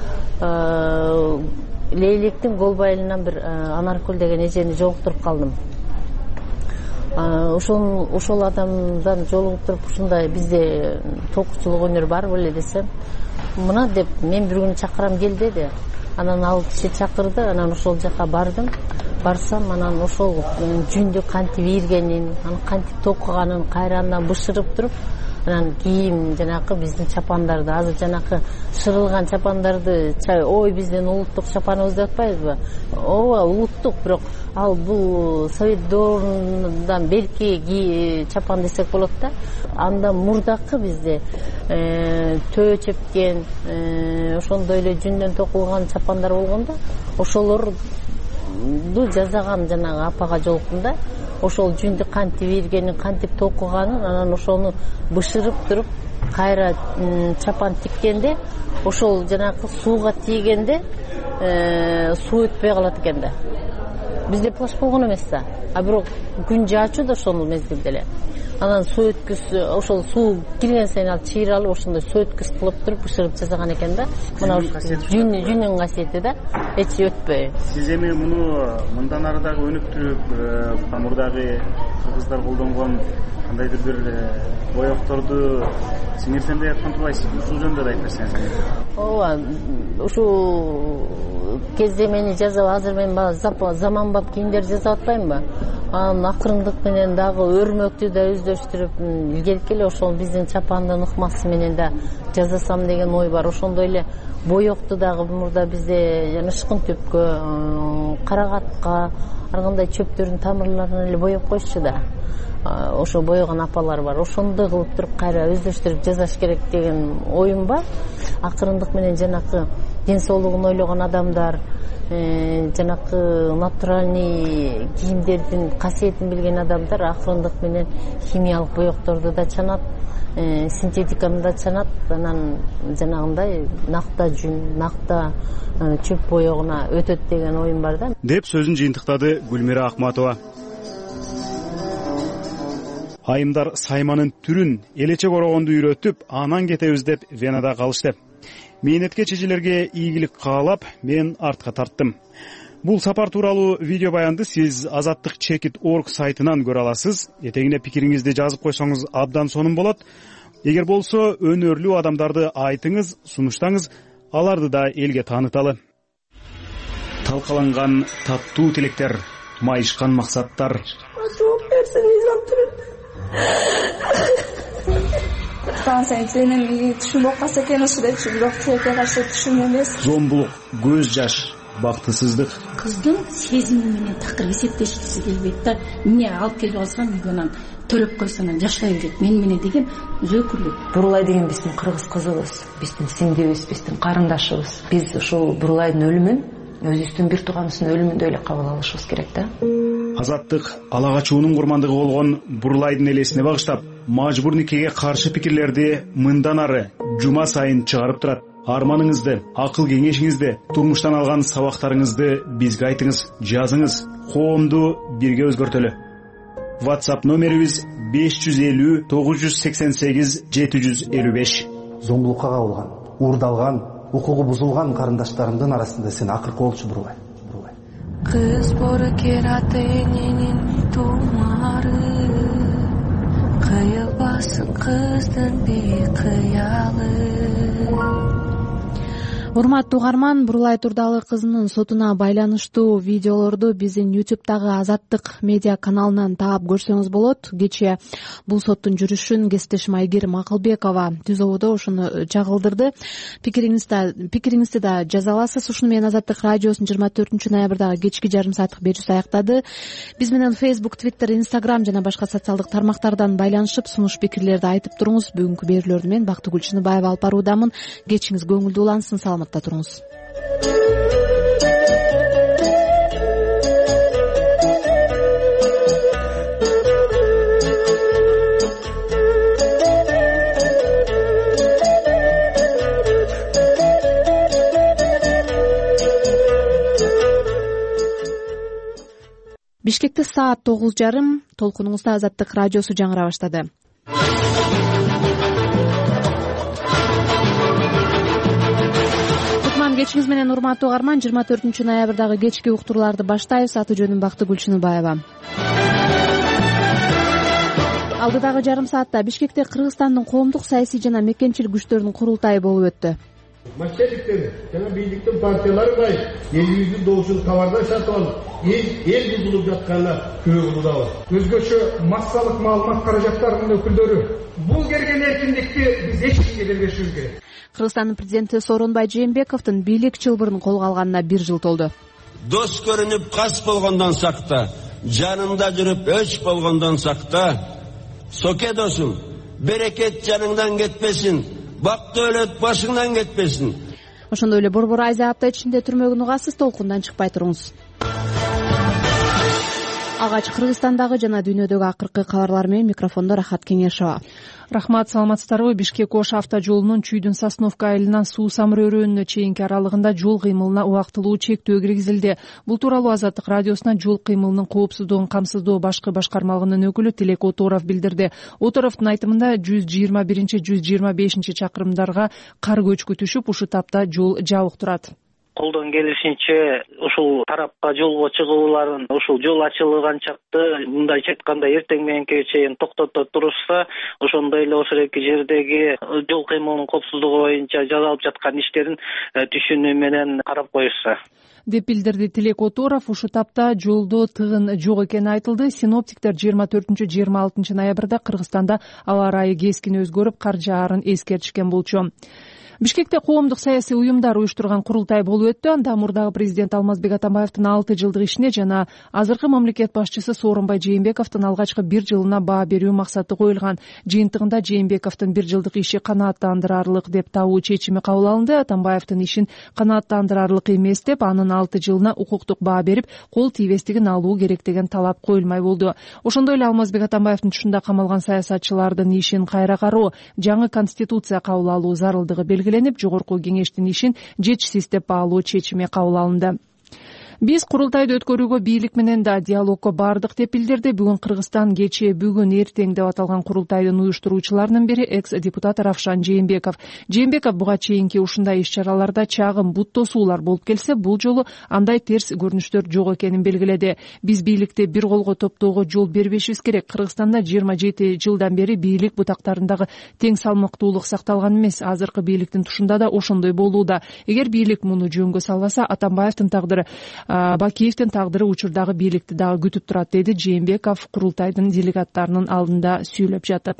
Лейлектин Голбайылынан бир Анаркүл деген эжени жолуктуруп калдым. Ошол ошол адамдан жолугуп туруп, ушундай бизде токучулук өнөр бар беле десем, мына деп мен бир күн чакырам кел деди. Анан ал киши чакырды, анан ошол жака бардым. Барсам, анан ошол жүндү кантип ийиргенин, аны кантип токуганын кайрадан бышырып туруп, анан кийим жанакы биздин чапандарды, азыр жанакы шырылган чапандарды, ой биздин улуттук чапаныбыз деп атпайбызбы? Ооба, улуттук, бирок ал бул Совет доорунан берки чапан десек болот да. Анда мурдакы бизде төө чепкен, ошондой эле жүндөн токулган чапандар болгондо, ошолорду жазаган жанагы апага жолуктум да. Ошол жүндү кантип ийиргенин, кантип токуганын, анан ошону бышырып туруп, кайра чапан тиккенде, ошол жанакы сууга тийгенде суу өтпөй калат экен да. Бизде плаш болгон эмес да, а бирок күн жаачу да ошол мезгилде эле. Анан суу өткүз, ошол суу кирген сайын ал чыйралып, ошондой суу өткүз кылып туруп бышырып жасаган экен да. Мына жүн жүнүн касиети да, эч өтпөй. Сиз эми муну мындан ары дагы өнүктүрүп, мурдагы кыргыздар колдонгон кандайдыр бир боекторду сиңирсем деп аткан турбайсыз? Ушул жөнүндө да айтып берсеңиз. Ооба, ушул кезде мени жазап, азыр мен заманбап кийимдер жасап атпаймынбы? Анан акырындык менен дагы өрмөктү да өздөштүрүп, илгерки эле ошол биздин чапандын ыкмасы менен да жасасам деген ой бар. Ошондой эле боекту дагы мурда бизде жана ышкын төпкө, карагатка, ар кандай чөптөрдүн тамырларына эле боеп коюшчу да. Ошо боегон апалар бар. Ошондой кылып туруп кайра өздөштүрүп жасаш керек деген оюм бар. Акырындык менен жанакы ден соолугун ойлогон адамдар, жанакы натуральный кийимдердин касиетин билген адамдар акырындык менен химиялык боекторду да чанат, синтетиканы да чанат, анан жанагындай накта жүн, накта чөп боегуна өтөт деген оюм бар да. Деп сөзүн жыйынтыктады Гүлмира Акматова. Айымдар сайманын түрүн элече корогонду үйрөтүп, анан кетебиз деп Венада калышты. Мээнетке чечелерге ийгилик каалап, мен артка тарттым. Бул сапар тууралуу видео баянды сиз азаттык чекит точка орг сайтынан көрө аласыз. Этегине пикириңизди жазып койсоңуз абдан сонун болот. Эгер болсо өнөрлүү адамдарды айтыңыз, сунуштаңыз, аларды да элге тааныталы. Талкаланган таттуу тилектер, майышкан максаттар. Сен сенин түшүн болуп калса экен ушул депчи, бирок тилекке каршы түшүн эмес. Зомбулук, көз жаш, бактысыздык. Кыздын сезими менен такыр эсептешкиси келбейт да. Эмне алып келип алсам үйгөнөн төрөп койсо анан жашай берет. Мен менен деген өзөкүлүк. Бурулай деген биздин кыргыз кызыбыз, биздин сиңдибиз, биздин карындашыбыз. Биз ушул Бурулайдын өлүмүн өзүбүздүн бир тууганыбыздын өлүмүндөй эле кабыл алышыбыз керек да. Азаттык ала качуунун курмандыгы болгон Бурулайдын элесине багыштап, мажбур никеге каршы пикирлерди мындан ары жума сайын чыгарып турат. Арманыңызды, акыл кеңешиңизди, турмуштан алган сабактарыңызды бизге айтыңыз, жазыңыз, коомду бирге өзгөртөлү. WhatsApp номерибиз беш жүз элүү тогуз жүз сексен сегиз жети жүз элүү беш. Зомбулукка кабылган, уурдалган, укугу бузулган карындаштарымдын арасында сен акыркы болчу Бурулай. Kız borken ateyninin tumarı, kıyılbasın kızdın bir kıyalı. урматтуу угарман, Бурулай Турдалы кызынын сотуна байланыштуу видеолорду биздин ютубтагы Азаттык медиа каналынан таап көрсөңүз болот. Кечээ бул соттун жүрүшүн кесиптешим Айгерим Акылбекова түзөбүдө ошону чагылдырды. Пикириңизди пикириңизди да жаза аласыз. Ушуну менен Азаттык радиосунун жыйырма төртүнчү ноябрдагы кечки жарым сааттык берүүсү аяктады. Биз менен Facebook, Twitter, Instagram жана башка социалдык тармактардан байланышып, сунуш пикирлерди айтып туруңуз. Бүгүнкү берүүлөрдү мен Бактыгүл Чыныбаева алып баруудамын. Кечиңиз көңүлдүү улансын. Саламатта туруңуз. Бишкекте саат тогуз жарым. Толкунуңузда Азаттык радиосу жаңыра баштады. Кечиңиз менен урматтуу угарман, жыйырма төртүнчү ноябрдагы кечки уктурууларды баштайбыз. Аты жөнүм Бактыгүл Чыныбаева. Алдыдагы жарым саатта Бишкекте Кыргызстандын коомдук саясий жана мекенчилик күчтөрүнүн курултайы болуп өттү. Мошенниктер жана бийликтин партиялары бай элибиздин добушун кабардан сатып алып, эл бузулуп жатканына күбө кылуудабыз. Өзгөчө массалык маалымат каражаттарынын өкүлдөрү бул келген эркиндикти биз эч кимге бербешибиз керек. Кыргызстандын президенти Сооронбай Жээнбековдун бийлик чылбырын колго алганына бир жыл толду. Дос көрүнүп кас болгондон сакта, жанында жүрүп өч болгондон сакта, соке досум, берекет жаныңдан кетпесин, бактуу өлөт башыңдан кетпесин. Ошондой эле борбор айза апта ичинде түрмөгүн угасыз, толкундан чыкпай туруңуз. Агач Кыргызстандагы жана дүйнөдөгү акыркы кабарлар менен микрофондо Рахат Кеңешова. Рахмат, саламатсыздарбы? Бишкек Ош автожолунун Чүйдүн Сосновка айылынан Суу Самыр өрөөнүнө чейинки аралыгында жол кыймылына убактылуу чектөө киргизилди. Бул тууралуу Азаттык радиосуна жол кыймылынын коопсуздугун камсыздоо башкы башкармалыгынын өкүлү Тилек Оторов билдирди. Оторовдун айтымында жүз жыйырма биринчи жүз жыйырма бешинчи чакырымдарга кар көчкү түшүп, ушул тапта жол жабык турат. Колдон келишинче ушул тарапка жолго чыгууларын ушул жол ачылган чакты мындайча айтканда эртең мененке чейин токтото турушса, ошондой эле ошол эки жердеги жол кыймылынын коопсуздугу боюнча жасалып жаткан иштерин түшүнүү менен карап коюшса деп билдирди Тилек Оторов. Ушул тапта жолдо тыгын жок экени айтылды. Синоптиктер жыйырма төртүнчү жыйырма алтынчы ноябрда Кыргызстанда аба ырайы кескин өзгөрүп, кар жаарын эскертишкен болчу. Бишкекте коомдук саясий уюмдар уюштурган курултай болуп өттү. Анда мурдагы президент Алмазбек Атамбаевдин алты жылдык ишине жана азыркы мамлекет башчысы Сооронбай Жээнбековдун алгачкы бир жылына баа берүү максаты коюлган. Жыйынтыгында Жээнбековдун бир жылдык иши канааттандырарлык деп табуу чечими кабыл алынды. Атамбаевдин ишин канааттандырарлык эмес деп, анын алты жылына укуктук баа берип, кол тийбестигин алуу керек деген талап коюлмай болду. Ошондой эле Алмазбек Атамбаевдин тушунда камалган саясатчылардын ишин кайра кароо, жаңы конституция кабыл алуу зарылдыгы белгиленип, жогорку кеңештин ишин жетишсиз деп баалоо чечими кабыл алынды. Биз курултайды өткөрүүгө бийлик менен да диалогко бардык деп билдирди. Бүгүн Кыргызстан кечээ, бүгүн эртең деп аталган курултайдын уюштуруучуларынын бири экс-депутат Равшан Жээнбеков. Жээнбеков буга чейинки ушундай иш-чараларда чагым бут тосуулар болуп келсе, бул жолу андай терс көрүнүштөр жок экенин белгиледи. Биз бийликти бир колго топтоого жол бербешибиз керек. Кыргызстанда жыйырма жети жылдан бери бийлик бутактарындагы тең салмактуулук сакталган эмес. Азыркы бийликтин тушунда да ошондой болууда. Эгер бийлик муну жөнгө салбаса, Атамбаевдин тагдыры, Бакиевдин тагдыры учурдагы бийликти дагы күтүп турат, деди Жээнбеков курултайдын делегаттарынын алдында сүйлөп жатып.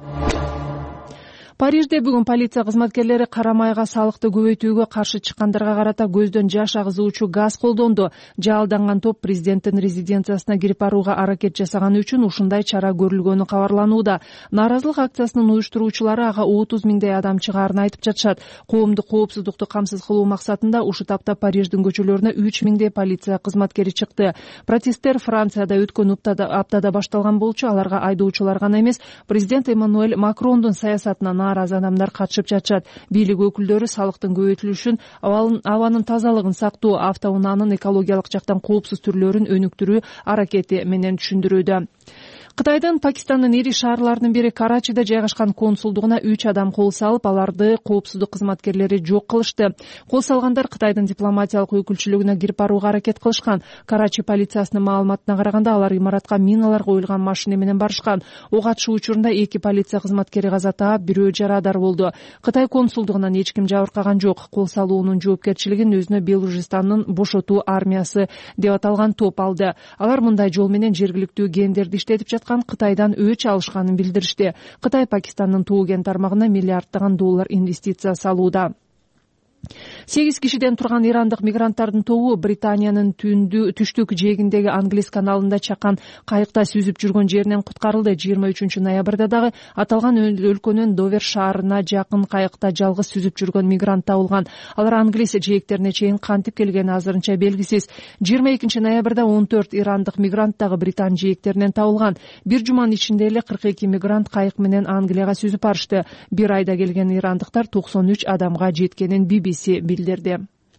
Парижде бүгүн полиция кызматкерлери кара майга салыкты көбөйтүүгө каршы чыккандарга карата көздөн жаш агызуучу газ колдонду. Жалданган топ президенттин резиденциясына кирип барууга аракет жасаганы үчүн ушундай чара көрүлгөнү кабарланууда. Нааразылык акциясынын уюштуруучулары ага отуз миңдей адам чыгаарын айтып жатышат. Коомдук коопсуздукту камсыз кылуу максатында ушул тапта Париждин көчөлөрүнө үч миңдей полиция кызматкери чыкты. Протесттер Францияда өткөн аптада башталган болчу. Аларга айдоочулар гана эмес, президент Эммануэль Макрондун саясатына нааразы адамдар катышып жатышат. Бийлик өкүлдөрү салыктын көбөйтүлүшүн, абанын тазалыгын сактоо, автоунаанын экологиялык жактан коопсуз түрлөрүн өнүктүрүү аракети менен түшүндүрүүдө. Кытайдын Пакистандын ири шаарларынын бири Карачида жайгашкан консулдугуна үч адам кол салып, аларды коопсуздук кызматкерлери жок кылышты. Кол салгандар Кытайдын дипломатиялык өкүлчүлүгүнө кирип барууга аракет кылышкан. Карачи полициясынын маалыматына караганда, алар имаратка миналар коюлган машина менен барышкан. Ок атышуу учурунда эки полиция кызматкери каза таап, бирөө жарадар болду. Кытай консулдугунан эч ким жабыркаган жок. Кол салуунун жоопкерчилигин өзүнө Белужистандын бошотуу армиясы деп аталган топ алды. Алар мындай жол менен жергиликтүү гендерди иштетип жаткан Кытайдан өч алышканын билдиришти. Кытай Пакистандын Туу кен тармагына миллиарддаган доллар инвестиция салууда. сегиз кишиден турган ирандык мигранттардын тобу Британиянын түндү түштүк жээгиндеги Англис каналында чакан кайыкта сүзүп жүргөн жеринен куткарылды. жыйырма үчүнчү ноябрда дагы аталган өлкөнүн Довер шаарына жакын кайыкта жалгыз сүзүп жүргөн мигрант табылган. Алар Англис жээктерине чейин кантип келгени азырынча белгисиз. жыйырма экинчи ноябрда он төрт ирандык мигрант дагы Британ жээктеринен табылган. Бир жуманын ичинде эле кырк эки мигрант кайык менен Англияга сүзүп барышты. Бир айда келген ирандыктар токсон үч адамга жеткенин би би си билдирди.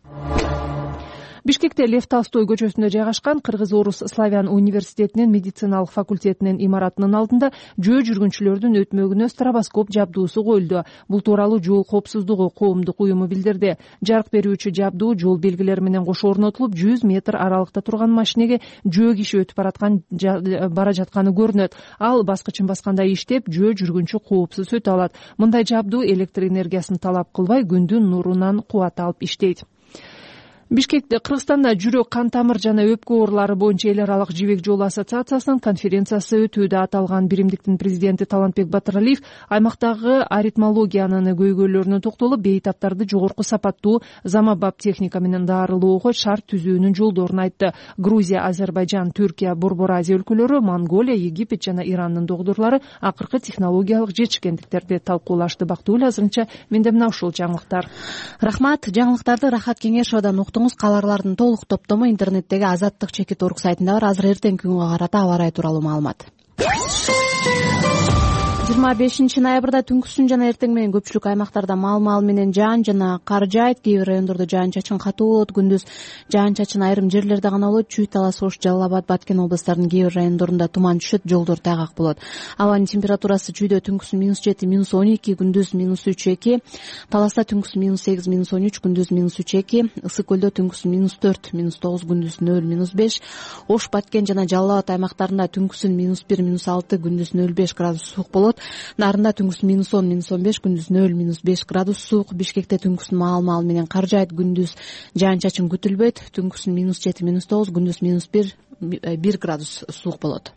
Бишкекте Лев Толстой көчөсүндө жайгашкан Кыргыз-Орус Славян университетинин медициналык факультетинин имаратынын алдында жөө жүргүнчүлөрдүн өтмөгүнө стробоскоп жабдуусу коюлду. Бул тууралуу жол коопсуздугу коомдук уюму билдирди. Жарык берүүчү жабдуу жол белгилери менен кошо орнотулуп, жүз метр аралыкта турган машинеге жөө киши өтүп бараткан бара жатканы көрүнөт. Ал баскычын баскандай иштеп, жөө жүргүнчү коопсуз өтө алат. Мындай жабдуу электр энергиясын талап кылбай, күндүн нурунан кубат алып иштейт. Бишкекте Кыргызстанда жүрөк, кан тамыр жана өпкө оорулары боюнча эл аралык жибек жолу ассоциациясынын конференциясы өтүүдө. Аталган биримдиктин президенти Талантбек Батыралиев аймактагы аритмологиянын көйгөйлөрүнө токтолуп, бейтаптарды жогорку сапаттуу заманбап техника менен даарылоого шарт түзүүнүн жолдорун айтты. Грузия, Азербайжан, Түркия, Борбор Азия өлкөлөрү, Монголия, Египет жана Ирандын докторлору акыркы технологиялык жетишкендиктерди талкуулашты. Бактыгүл, азырынча менде мына ушул жаңылыктар. Рахмат. Жаңылыктарды Рахат Кеңешовадан уктуңуз. Кабарлардын толук топтому интернеттеги Азаттык чекит орг сайтында бар. Азыр эртеңки күнгө карата аба ырайы тууралуу маалымат. жыйырма бешинчи ноябрда түнкүсүн жана эртең менен көпчүлүк аймактарда мал-мал менен жаан жана кар жаайт. Кээ бир райондордо жаан-чачын катуу болот. Күндүз жаан-чачын айрым жерлерде гана болот. Чүй, Талас, Ош, Жалал Абад, Баткен областарынын кээ бир райондорунда туман түшөт, жолдор тайгак болот. Абанын температурасы чүйдө түнкүсүн минус жети, минус он эки, күндүз минус үч эки, Таласта түнкүсүн минус сегиз, минус он үч, күндүз минус үч эки, Ысык көлдө түнкүсүн минус төрт, минус тогуз, күндүз нөл, минус беш, Ош, Баткен жана Жалал Абад аймактарында түнкүсүн минус бир, минус алты, күндүз нөл беш градус суук болот. Нарында түнкүсүн минус он, минус он беш, күндүз нөл, минус беш градус суук. Бишкекте түнкүсүн маал-маал менен кар жаайт, күндүз жаан-чачын күтүлбөйт. Түнкүсүн минус жети, минус тогуз, күндүз минус бир, бир градус суук болот.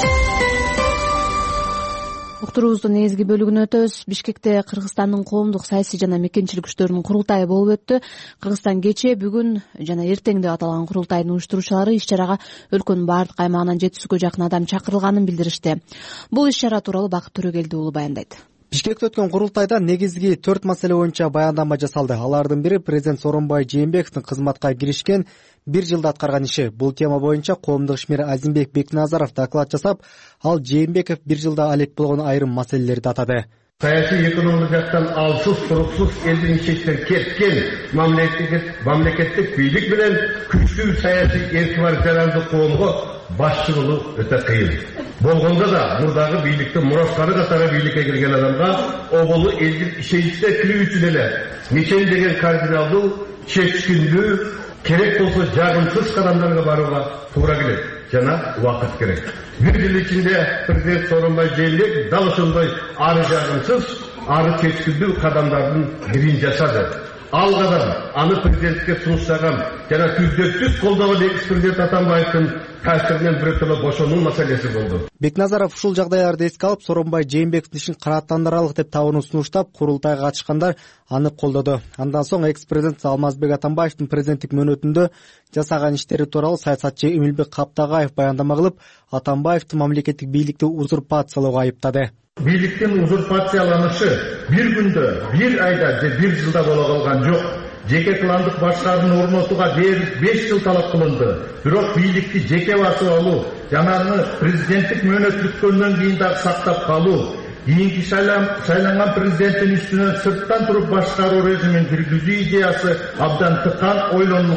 Уктуруубуздун негизги бөлүгүнө өтөбүз. Бишкекте Кыргызстандын коомдук саясий жана мекенчилик күчтөрүнүн курултайы болуп өттү. Кыргызстан кечээ, бүгүн жана эртең деп аталган курултайдын уюштуруучулары иш-чарага өлкөнүн баардык аймагынан жети жүзгө жакын адам чакырылганын билдиришти. Бул иш-чара тууралуу Бакыт Төрөгелди уулу баяндайт. Бишкекте өткөн курултайда негизги төрт маселе боюнча баяндама жасалды. Алардын бири президент Сооронбай Жээнбековдун кызматка киришкен бир жылда аткарган иши. Бул тема боюнча коомдук ишмер Азимбек Бекназаров доклад жасап, ал Жээнбеков бир жылда алек болгон айрым маселелерди атады. Саясий экономик жактан алсыз, туруксуз элдин чектен кеткен мамлекеттик бийлик менен күчтүү саясий эрки бар жарандык коомго башчы болуу өтө кыйын. Болгондо да мурдагы бийликтин мураскары катары бийликке кирген адамга оболу элдин ишеничине кирүү үчүн эле мечен деген кардиналдуу, чечкиндүү, керек болсо жагымсыз кадамдарга барууга туура келет жана убакыт керек. Бир жыл ичинде президент Сооронбай Жээнбеков дал ошондой ары жагымсыз, ары чечкиндүү кадамдардын бирин жасады. Ал кадам аны президентке сунуштаган жана түздөксүз колдогон экс-президент Атамбаевдин таасиринен бирөтөлө бошонуу маселеси болду. Бекназаров ушул жагдайларды эске алып, Сооронбай Жээнбековдун ишин канааттандыралык деп табууну сунуштап, курултайга катышкандар аны колдоду. Андан соң экс-президент Алмазбек Атамбаевдин президенттик мөөнөтүндө жасаган иштери тууралуу саясатчы Эмилбек Каптагаев баяндама кылып, Атамбаевди мамлекеттик бийликти узурпациялоого айыптады. Бийликтин узурпацияланышы бир күндө, бир айда же бир жылда боло калган жок. Жеке кландык баштарын орнотууга дээрлик беш жыл талап кылынды. Бирок бийликти жеке басып алуу жана аны президенттик мөөнөт бүткөндөн кийин дагы сактап калуу, кийинки шайланган президенттин үстүнөн сырттан туруп башкаруу режимин киргизүү идеясы абдан тыкан ойлонулган.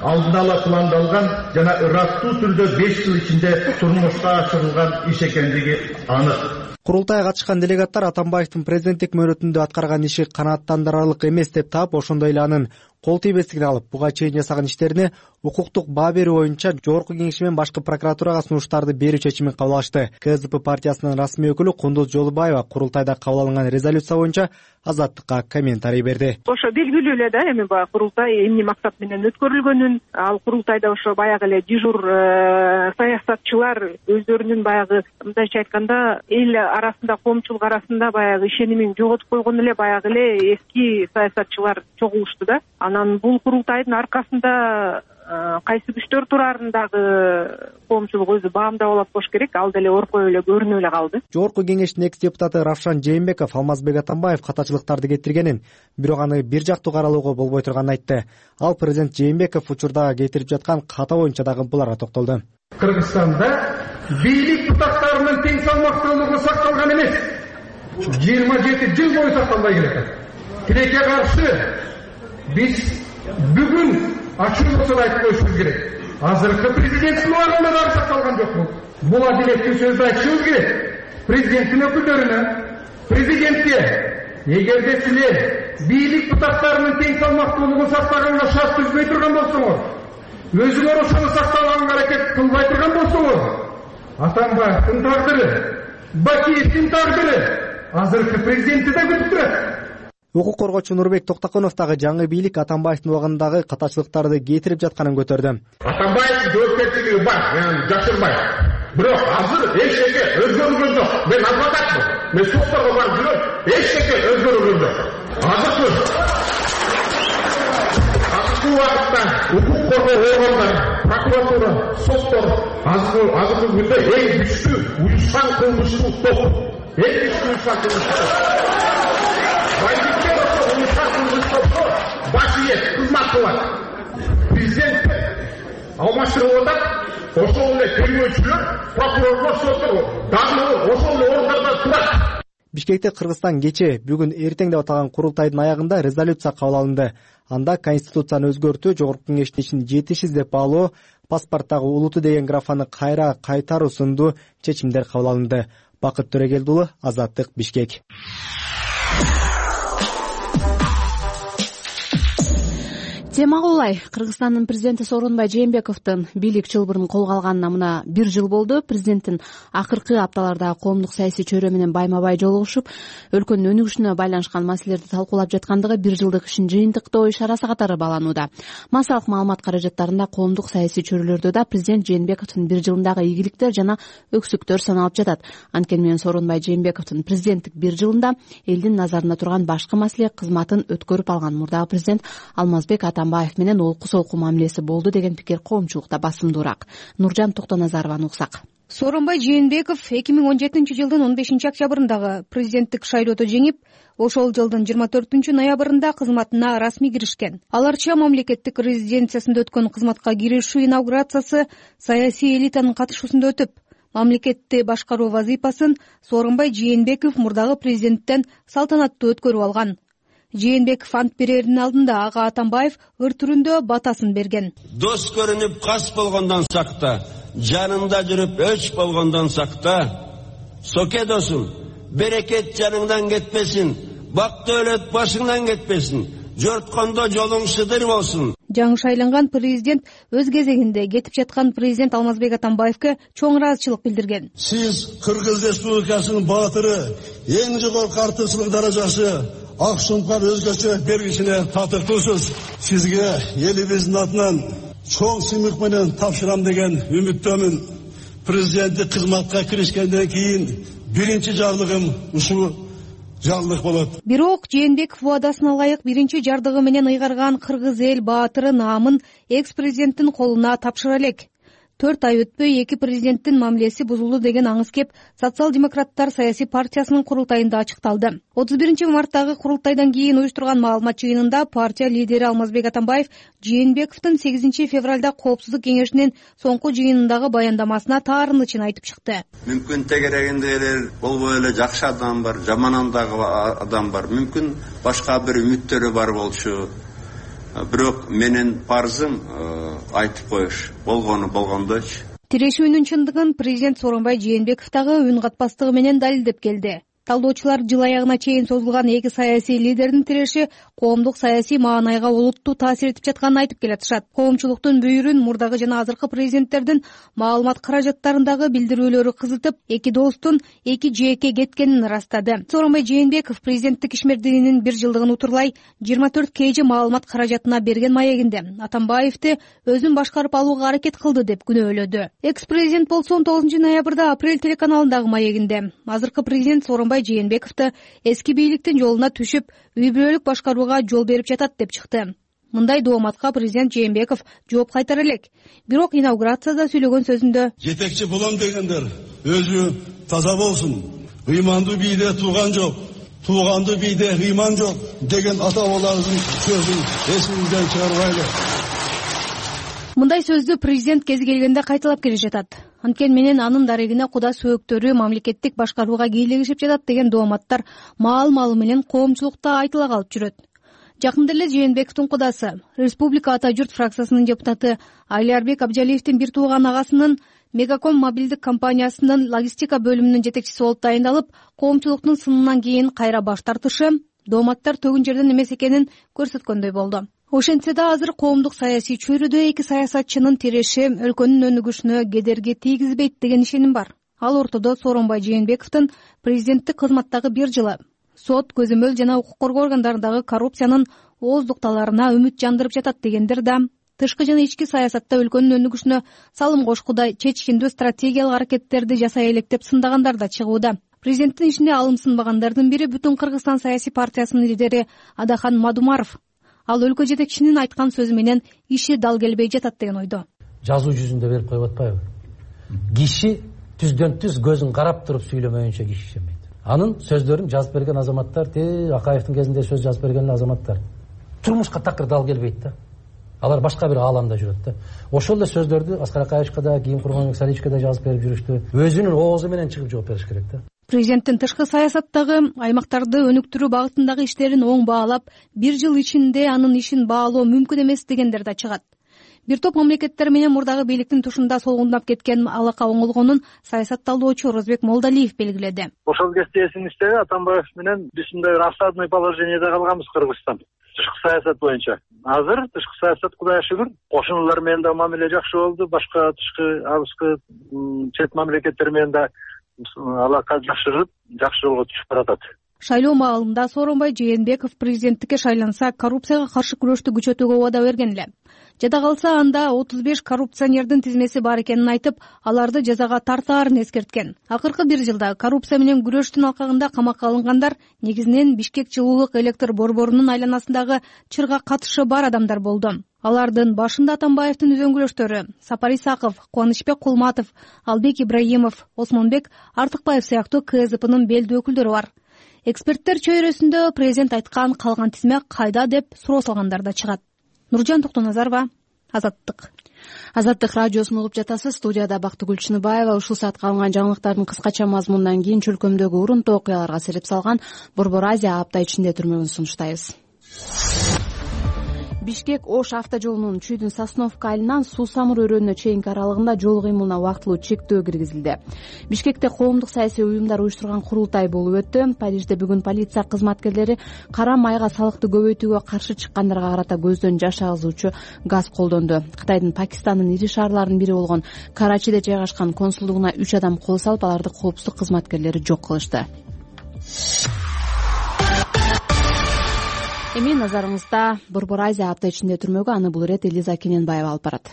алдын ала пландалган жана ыраттуу түрдө беш жыл ичинде турмушка ашырылган иш экендиги анык. Курултайга катышкан делегаттар Атамбаевдин президенттик мөөнөтүндө аткарган иши канааттандырарлык эмес деп таап, ошондой эле анын кол тийбестигин алып, буга чейин жасаган иштерине укуктук баа берүү боюнча Жогорку Кеңеши менен башкы прокуратурага сунуштарды берүү чечимин кабыл алышты. КСДП партиясынын расмий өкүлү Кундуз Жолубаева курултайда кабыл алынган резолюция боюнча Азаттыкка комментарий берди. Ошо белгилүү эле да, эми баягы курултай эмне максат менен өткөрүлгөнүн, ал курултайда ошо баягы эле дежур саясатчылар өздөрүнүн баягы мындайча айтканда эл арасында, коомчулук арасында баягы ишенимин жоготуп койгон эле баягы эле эски саясатчылар чогулушту да. Анан бул курултайдын аркасында кайсы күчтөр турарын дагы коомчулук өзү баамдап алат болуш керек, ал деле оркой эле көрүнүп эле калды. Жогорку Кеңештин экс депутаты Равшан Жээнбеков Алмазбек Атамбаев катачылыктарды кетиргенин, бирок аны бир жактуу каралууга болбой турганын айтты. Ал президент Жээнбеков учурда кетирип жаткан ката боюнча дагы буларга токтолду. Кыргызстанда бийлик бутактарынын тең салмактуулугу сакталган эмес. жыйырма жети жыл бою сакталбай келет. Тилекке каршы биз бүгүн ачуусун айтып коюшубуз керек. Азыркы президенттин убагында дагы сакталган жок бул. Бул адилеттүү сөздү айтышыбыз керек. Президенттин өкүлдөрүнө, президентке эгерде силер бийлик бутактарынын тең салмактуулугун сактаганга шарт түзбөй турган болсоңор, өзүңөр ошону сактаганга аракет кылбай турган болсоңор, Атамбаевдин тагдыры, Бакиевдин тагдыры азыркы президентти да күтүп турат. Укук коргоочу Нурбек Токтоконов дагы жаңы бийлик Атамбаевдин убагындагы катачылыктарды кетирип жатканын көтөрдү. Атамбаевдин жоопкерчилиги бар, мен жашырбайм. Бирок азыр эч нерсе өзгөрүлгөн жок. Мен адвокатмын. Мен сотторго барып жүрөм. Эч нерсе өзгөрүлгөн жок. Азыркы азыркы убакытта укук коргоо органдары, прокуратура, соттор азыркы азыркы күндө эң күчтүү уюшкан кылмыштуу топ. Эң күчтүү уюшкан кылмыштуу топ. Башиет, кызмат кылат. Президент алмаштырып атат. Ошол эле тергөөчүлөр, прокурорлор, соттор дагы ошол эле орундарда турат. Бишкекте Кыргызстан кече, бүгүн эртең деп аталган курултайдын аягында резолюция кабыл алынды. Анда конституцияны өзгөртүү, Жогорку Кеңештин ишин жетишсиз деп баалоо, паспорттагы улуту деген графаны кайра кайтаруу сындуу чечимдер кабыл алынды. Бакыт Төрөгелдиұлы, Азаттык, Бишкек. Тема кулай. Кыргызстандын президенти Сооронбай Жээнбековдун бийлик чылбырын колго алганына мына бир жыл болду. Президенттин акыркы апталарда коомдук саясий чөйрө менен байма-бай жолугушуп, өлкөнүн өнүгүшүнө байланышкан маселелерди талкуулап жаткандыгы бир жылдык ишин жыйынтыктоо ишарасы катары бааланууда. Массалык маалымат каражаттарында коомдук саясий чөйрөлөрдө да президент Жээнбековдун бир жылындагы ийгиликтер жана өксүктөр саналып жатат. Анткени менен Сооронбай Жээнбековдун президенттик бир жылында элдин назарында турган башкы маселе кызматын өткөрүп алган мурдагы президент Алмазбек Атамбаев менен олку солку мамилеси болду деген пикир коомчулукта басымдуураак. Нуржан Токтоназарованы уксак. Сооронбай Жээнбеков эки миң он жетинчи жылдын он бешинчи октябрындагы президенттик шайлоодо жеңип, ошол жылдын жыйырма төртүнчү ноябрында кызматына расмий киришкен. Аларча мамлекеттик резиденциясында өткөн кызматка киришүү инаугурациясы саясий элитанын катышуусунда өтүп, мамлекетти башкаруу вазыйпасын Сооронбай Жээнбеков мурдагы президенттен салтанаттуу өткөрүп алган. Жээнбеков ант берердин алдында ага Атамбаев ыр түрүндө батасын берген. Дос көрүнүп кас болгондон сакта, жанында жүрүп өч болгондон сакта, соке досум, берекет жаныңдан кетпесин, бак дөөлөт башыңдан кетпесин, жорткондо жолуң сыдыр болсун. Жаңы шайланган президент өз кезегинде кетип жаткан президент Алмазбек Атамбаевке чоң ыраазычылык билдирген. Сиз Кыргыз Республикасынын баатыры, эң жогорку артыкчылык даражасы ак сумкар өзгөчө бергисине татыктуусуз. Сизге элибиздин атынан чоң сыймык менен тапшырам деген үмүттөмүн. Президенттик кызматка киришкенден кийин биринчи жарлыгым ушул жарлык болот. Бирок Жээнбеков убадасына ылайык биринчи жардыгы менен ыйгарган кыргыз эл баатыры наамын экс-президенттин колуна тапшыра элек. Төрт ай өтпөй эки президенттин мамилеси бузулду деген аңыз кеп Социал-демократтар саясий партиясынын курултайында ачыкталды. отуз биринчи марттагы курултайдан кийин уюштурган маалымат жыйынында партия лидери Алмазбек Атамбаев Жээнбековдун сегизинчи февралда Коопсуздук кеңешинин соңку жыйынындагы баяндамасына таарынычын айтып чыкты. Мүмкүн тегерегиндегилер болбой эле жакшы адам бар, жаман андагы адам бар. Мүмкүн башка бир үмүттөрү бар болчу. бирок менин парзым айтып коюш, болгону болгондойчу. Тирешүүнүн чындыгын президент Сооронбай Жээнбеков дагы үн катпастыгы менен далилдеп келди. Талдоочулар жыл аягына чейин созулган эки саясий лидердин тиреши коомдук саясий маанайга олуттуу таасир этип жатканын айтып келатышат. Коомчулуктун бүйүрүн мурдагы жана азыркы президенттердин маалымат каражаттарындагы билдирүүлөрү кызытып, эки достун эки жээкке кеткенин ырастады. Сооронбай Жээнбеков президенттик ишмердигинин бир жылдыгын утурлай жыйырма төрт кей жи маалымат каражатына берген маегинде Атамбаевди өзүн башкарып алууга аракет кылды деп күнөөлөдү. Экс-президент болсо он тогузунчу ноябрда Апрель телеканалындагы маегинде азыркы президент Сооронбай Жээнбековду эски бийликтин жолуна түшүп, үй бүлөлүк башкарууга жол берип жатат деп чыкты. Мындай дооматка президент Жээнбеков жооп кайтара элек. Бирок инаугурацияда сүйлөгөн сөзүндө жетекчи болом дегендер өзү таза болсун. Ыймандуу бийде тууган жок, тууганды бийде ыйман жок деген ата бабаларыбыздын сөзүн эсибизден чыгарбайлы. Мындай сөздү президент кез келгенде кайталап келе жатат. Анткени менен анын дарегине куда сөөктөрү мамлекеттик башкарууга кийлигишип жатат деген дооматтар маал-маалы менен коомчулукта айтыла калып жүрөт. Жакында эле Жээнбековдун кудасы, Республика Ата журт фракциясынын депутаты Айларбек Абжалиевдин бир тууган агасынын Мегаком мобилдик компаниясынын логистика бөлүмүнүн жетекчиси болуп дайындалып, коомчулуктун сынынан кийин кайра баш тартышы дооматтар төгүн жерден эмес экенин көрсөткөндөй болду. Ошентсе да азыр коомдук саясий чөйрөдө эки саясатчынын тиреши өлкөнүн өнүгүшүнө кедерги тийгизбейт деген ишеним бар. Ал ортодо Сооронбай Жээнбековдун президенттик кызматтагы бир жылы сот, көзөмөл жана укук коргоо органдарындагы коррупциянын ооздукталарына үмүт жандырып жатат дегендер да тышкы жана ички саясатта өлкөнүн өнүгүшүнө салым кошкудай чечкиндүү стратегиялык аракеттерди жасай элек деп сындагандар да чыгууда. Президенттин ишине алымсынбагандардын бири Бүтүн Кыргызстан саясий партиясынын лидери Адахан Мадумаров. Ал өлкө жетекчисинин айткан сөзү менен иши дал келбей жатат деген ойдо. Жазуу жүзүндө берип коюп атпайбы? Киши түздөн түз көзүн карап туруп сүйлөмөйүнчө киши ишенбейт. Анын сөздөрүн жазып берген азаматтар, те Акаевдин кезинде сөз жазып берген азаматтар турмушка такыр дал келбейт да. Алар башка бир ааламда жүрөт да. Ошол эле сөздөрдү Аскар Акаевичке да, кийин Курманбек Саличке да жазып берип жүрүштү. Өзүнүн оозу менен чыгып жооп бериш керек да. Президенттин тышкы саясаттагы аймактарды өнүктүрүү багытындагы иштерин оң баалап, бир жыл ичинде анын ишин баалоо мүмкүн эмес дегендер да чыгат. Бир топ мамлекеттер менен мурдагы бийликтин тушунда солгундап кеткен алака оңолгонун саясатталоочу Розбек Молдалиев белгиледи. Ошол кезде эсиңиздеби, Атамбаев менен биз мындай осадный положениеде калганбыз Кыргызстан тышкы саясат боюнча. Азыр тышкы саясат Кудайга шүгүр кошуналар менен да мамиле жакшы болду, башка тышкы алыскы чет мамлекеттер менен да алака жакшырып, жакшы жолго түшүп баратат. Шайлоо маалында Сооронбай Жээнбеков президенттикке шайланса, коррупцияга каршы күрөштү күчөтүүгө убада берген эле. Жада калса анда отуз беш коррупционердин тизмеси бар экенин айтып, аларды жазага тартаарын эскерткен. Акыркы бир жылда коррупция менен күрөштүн алкагында камакка алынгандар негизинен Бишкек жылуулук электр борборунун айланасындагы чырга катышы бар адамдар болду. Алардын башында Атамбаевдин үзөңгүлөштөрү Сапар Исаков, Кубанычбек Кулматов, Албек Ибраимов, Осмонбек Артыкбаев сыяктуу КСДПнын белдүү өкүлдөрү бар. Эксперттер чөйрөсүндө президент айткан калган тизме кайда деп суроо салгандар да чыгат. Нуржан Токтоназарова, Азаттык. Азаттык радиосун угуп жатасыз. Студияда Бактыгүл Чыныбаева. Ушул саатка алынган жаңылыктардын кыскача мазмунунан кийин чөлкөмдөгү урунтуу окуяларга сереп салган Борбор Азия апта ичинде түрмөгүн сунуштайбыз. Бишкек Ош автожолунун Чүйдүн Сосновка айылынан Суу Самыр өрөөнүнө чейинки аралыгында жол кыймылына убактылуу чектөө киргизилди. Бишкекте коомдук саясий уюмдар уюштурган курултай болуп өттү. Парижде бүгүн полиция кызматкерлери кара майга салыкты көбөйтүүгө каршы чыккандарга карата көздөн жаш агызуучу газ колдонду. Кытайдын Пакистандын ири шаарларынын бири болгон Карачиде жайгашкан консулдугуна үч адам кол салып, аларды коопсуздук кызматкерлери жок кылышты. Эми назарыңызда Борбор Азия апта ичинде түрмөгө, аны бул ирет Элиза Кененбаева алып барат.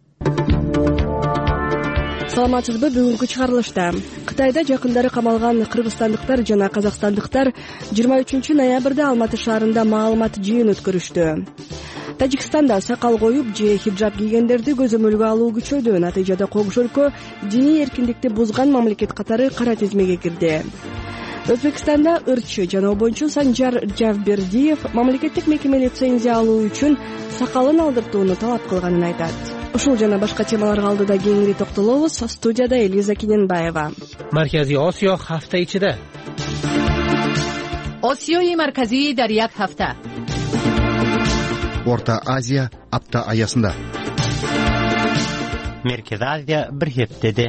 Саламатсызбы? Бүгүнкү чыгарылышта Кытайда жакындары камалган кыргызстандыктар жана казакстандыктар жыйырма үчүнчү ноябрда Алматы шаарында маалымат жыйын өткөрүштү. Тажикстанда сакал коюп же хиджаб кийгендерди көзөмөлгө алуу күчөдү. Натыйжада Когуш өлкө диний эркиндикти бузган мамлекет катары кара тизмеге кирди. Өзбекстанда ырчы жана обончу Санжар Жавбердиев мамлекеттик мекеме лицензия алуу үчүн сакалын алдыртууну талап кылганын айтат. Ушул жана башка темаларга алдыда кеңири токтолобуз. Студияда Элиза Кененбаева. Марказий Осиё ҳафта ичида. осиёи марказӣ дар як ҳафта. Орто Азия апта аясында. Меркез Азия бир хептеди.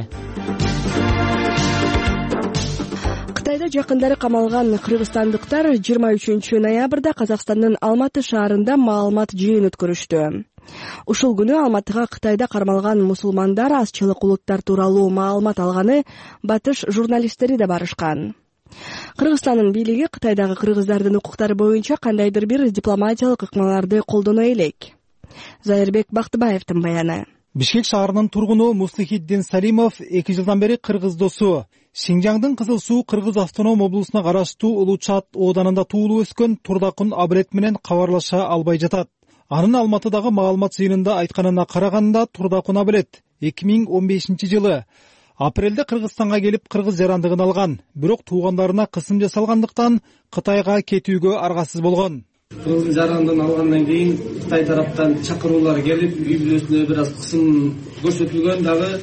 Кытайда жакындары камалган кыргызстандыктар жыйырма үчүнчү ноябрда Казакстандын Алматы шаарында маалымат жыйын өткөрүштү. Ушул күнү Алматыга Кытайда кармалган мусулмандар азчылык улуттар тууралуу маалымат алганы батыш журналисттери да барышкан. Кыргызстандын бийлиги Кытайдагы кыргыздардын укуктары боюнча кандайдыр бир дипломатиялык ыкмаларды колдоно элек. Зайырбек Бактыбаевдин баяны. Бишкек шаарынын тургуну Муслихиддин Салимов эки жылдан бери кыргыз досу. Шинжаңдын Кызыл Суу Кыргыз автоном облусуна караштуу Улучат ооданында туулуп өскөн Турдакун Абилет менен кабарлаша албай жатат. Анын Алматыдагы маалымат жыйынында айтканына караганда Турдакун Абилет эки миң он бешинчи жылы апрелде Кыргызстанга келип кыргыз жарандыгын алган, бирок туугандарына кысым жасалгандыктан Кытайга кетүүгө аргасыз болгон. Кыргыз жарандыгын алгандан кийин Кытай тараптан чакыруулар келип, үй бүлөсүнө бир аз кысым көрсөтүлгөн, дагы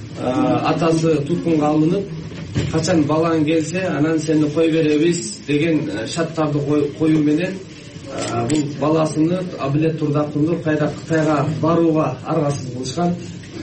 атасы туткунга алынып, качан балаң келсе, анан сени кой беребиз деген шарттарды коюу менен бул баласыны Абилет Турдакунду кайра Кытайга барууга аргасыз кылышкан.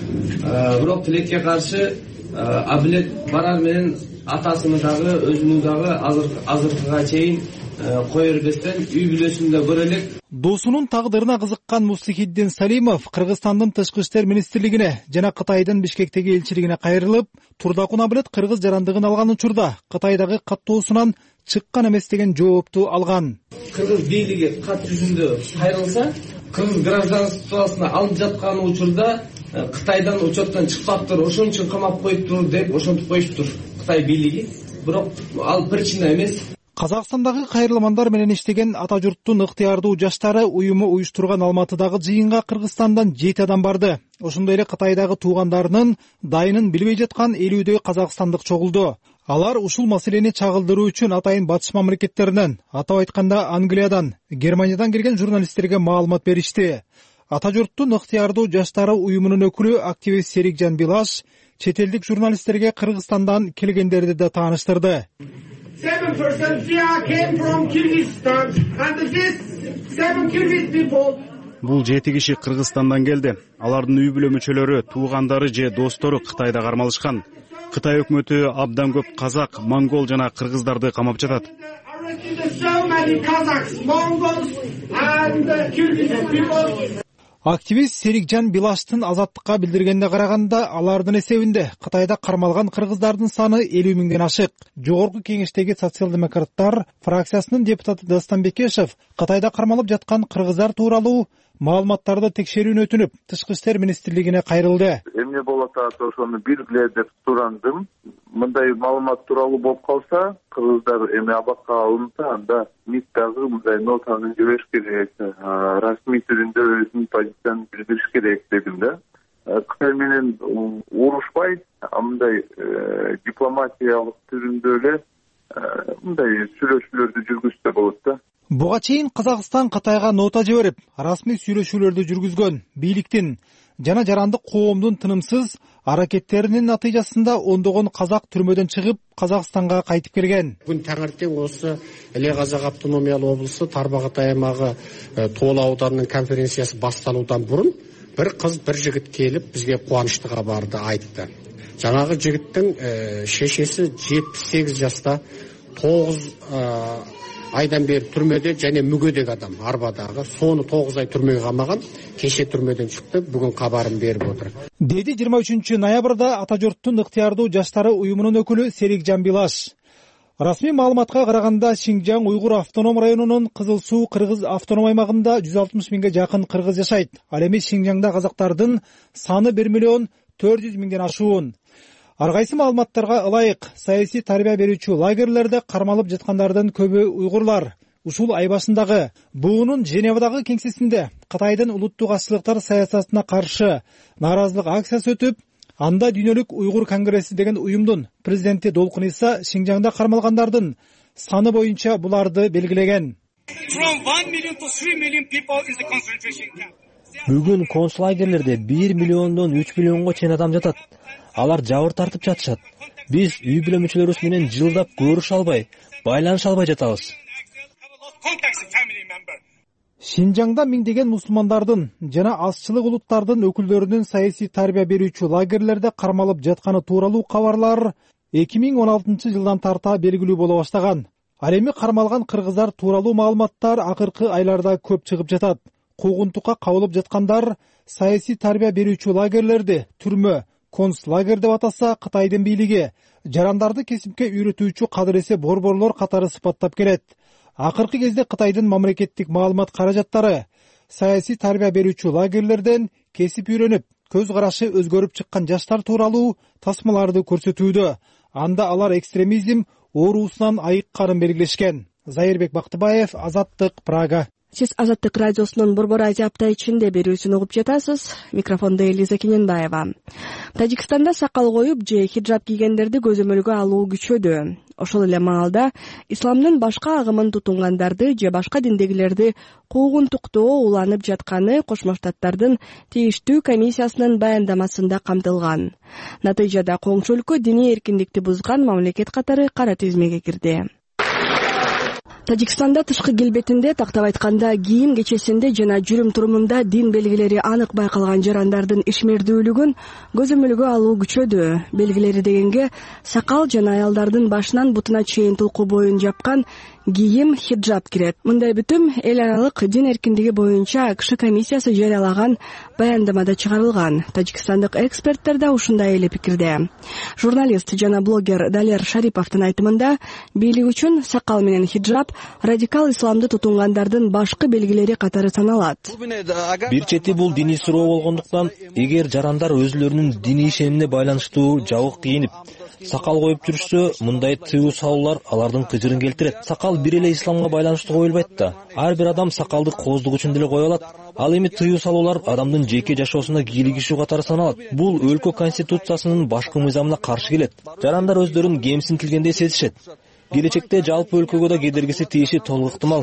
Бирок тилекке каршы Абилет барар менен атасыны дагы, өзүнү дагы азыркыга чейин кое бербестен үй бүлөсүндө көрө элек. Досунун тагдырына кызыккан Муслихиддин Салимов Кыргызстандын Тышкы иштер министрлигине жана Кытайдын Бишкектеги элчилигине кайрылып, Турдакун Абилет кыргыз жарандыгын алган учурда Кытайдагы каттоосунан чыккан эмес деген жоопту алган. Кыргыз бийлиги кат жүзүндө кайрылса, кыргыз гражданствосуна алып жаткан учурда Кытайдан учеттен чыкпаптыр, ошон үчүн камап коюптур деп ошентип коюштур Кытай бийлиги. Бирок ал причина эмес. Казакстандагы кайрылмандар менен иштеген ата журттун ыктыярдуу жаштары уюму уюштурган Алматыдагы жыйынга Кыргызстандан жети адам барды. Ошондой эле Кытайдагы туугандарынын дайынын билбей жаткан элүүдөй казакстандык чогулду. Алар ушул маселени чагылдыруу үчүн атайын батыш мамлекеттеринен, атап айтканда Англиядан, Германиядан келген журналисттерге маалымат беришти. Ата журттун ыктыярдуу жаштары уюмунун өкүлү активист Серикжан Билаш чет элдик журналисттерге Кыргызстандан келгендерди да тааныштырды. seven percent came from Kyrgyzstan and this seven Kyrgyz people. Бул жети киши Кыргызстандан келди. Алардын үй бүлө мүчөлөрү, туугандары же достору Кытайда кармалышкан. Кытай өкмөтү абдан көп казак, монгол жана кыргыздарды камап жатат. Активист Серикжан Билаштын Азаттыкка билдиргенде караганда, алардын эсебинде Кытайда кармалган кыргыздардын саны элүү миңден ашык. Жогорку кеңештеги социал-демократтар фракциясынын депутаты Дастан Бекешев Кытайда кармалып жаткан кыргыздар тууралуу маалыматтарды текшерүүнү өтүнүп, Тышкы иштер министрлигине кайрылды. Эмне болот атат ошону билгиле деп сурандым. Мындай маалымат тууралуу болуп калса, кыргыздар эми абакка алынса, анда МИД дагы мындай нотаны жибериш керек, расмий түрүндө өзүнүн позициясын билдириш керек дедим да. Кытай менен урушпай, мындай дипломатиялык түрүндө эле мындай сүйлөшүүлөрдү жүргүзсө болот да. Буга чейин Казакстан Кытайга нота жиберип, расмий сүйлөшүүлөрдү жүргүзгөн. Бийликтин жана жарандык коомдун тынымсыз аракеттеринин натыйжасында ондогон казак түрмөдөн чыгып, Казакстанга кайтып келген. Күн таңертең осы Эле Казак автономиялык облусу Тарбагат аймагы Тоол ауданынын конференциясы башталуудан бурун бир кыз, бир жигит келип бизге кубанычты кабарды айтты. Жанагы жигиттин шешеси жетимиш сегиз жашта, тогуз айдан бери түрмөдө және мүгөдек адам, арбадагы. Сону тогуз ай түрмөгө камаган, кеше түрмөдөн чыкты, бүгүн кабарын берип отур. Деди жыйырма үчүнчү ноябрда ата журттун ыктыярдуу жаштары уюмунун өкүлү Серикжан Билаш. Расмий маалыматка караганда, Шинжаң Уйгур автоном районунун Кызыл Суу Кыргыз автоном аймагында жүз алтымыш миңге жакын кыргыз жашайт. Ал эми Шинжаңда казактардын саны бир миллион төрт жүз миңден ашуун. Ар кайсы маалыматтарга ылайык, саясий тарбия берүүчү лагерлерде кармалып жаткандардын көбү уйгурлар. Ушул ай башындагы буунун Женевадагы кеңсесинде Кытайдын улуттук азчылыктар саясатына каршы нааразылык акциясы өтүп, анда Дүйнөлүк Уйгур конгресси деген уюмдун президенти Долкун Иса Шинжаңда кармалгандардын саны боюнча буларды белгилеген. Бүгүн концлагерлерде бир миллиондон үч миллионго чейин адам жатат. Алар жабыр тартып жатышат. Биз үй бүлө мүчөлөрүбүз менен жылдап көрүшө албай, байланыша албай жатабыз. Шинжаңда миңдеген мусулмандардын жана азчылык улуттардын өкүлдөрүнүн саясий тарбия берүүчү лагерлерде кармалып жатканы тууралуу кабарлар эки миң он алтынчы жылдан тарта белгилүү боло баштаган. Ал эми кармалган кыргыздар тууралуу маалыматтар акыркы айларда көп чыгып жатат. Куугунтукка кабылып жаткандар саясий тарбия берүүчү лагерлерди түрмө, концлагерь деп атаса Кытайдын бийлиги жарандарды кесипке үйрөтүүчү кадыресе борборлор катары сыпаттап келет. Акыркы кезде Кытайдын мамлекеттик маалымат каражаттары саясий тарбия берүүчү лагерлерден кесип үйрөнүп, көз карашы өзгөрүп чыккан жаштар тууралуу тасмаларды көрсөтүүдө. Анда алар экстремизм оорусунан айыкканын белгилешкен. Зайырбек Бактыбаев, Азаттык, Прага. Сиз Азаттык радиосунун Борбор Азия апта ичинде берүүсүн угуп жатасыз. Микрофондо Элиза Кененбаева. Тажикстанда сакал коюп же хиджаб кийгендерди көзөмөлгө алуу күчөдү. Ошол эле маалда исламдын башка агымын тутунгандарды же башка диндегилерди куугунтуктоо уланып жатканы Кошмо Штаттардын тийиштүү комиссиясынын баяндамасында камтылган. Натыйжада коңшу өлкө диний эркиндикти бузган мамлекет катары кара тизмеге кирди. Тажикстанда тышкы келбетинде, тактап айтканда кийим кечесинде жана жүрүм турумунда дин белгилери анык байкалган жарандардын ишмердүүлүгүн көзөмөлгө алуу күчөдү. Белгилери дегенге сакал жана аялдардын башынан бутуна чейин тулку боюн жапкан кийим хиджаб кирет. Мындай бүтүм эл аралык дин эркиндиги боюнча АКШ комиссиясы жарыялаган баяндамада чыгарылган. Тажикстандык эксперттер да ушундай эле пикирде. Журналист жана блогер Далер Шариповдун айтымында бийлик үчүн сакал менен хиджаб радикал исламды тутунгандардын башкы белгилери катары саналат. Бир чети бул диний суроо болгондуктан, эгер жарандар өзүлөрүнүн диний ишенимине байланыштуу жабык кийинип, сакал коюп жүрүшсө, мындай тыюу салуулар алардын кыжырын келтирет. Сакал бир эле исламга байланыштуу коюлбайт да. Ар бир адам сакалды кооздук үчүн деле кое алат. Ал эми тыюу салуулар адамдын жеке жашоосуна кийлигишүү катары саналат. Бул өлкө конституциясынын башкы мыйзамына каршы келет. Жарандар өздөрүн кемсинтилгендей сезишет. Келечекте жалпы өлкөгө да кедергиси тийиши толук ыктымал.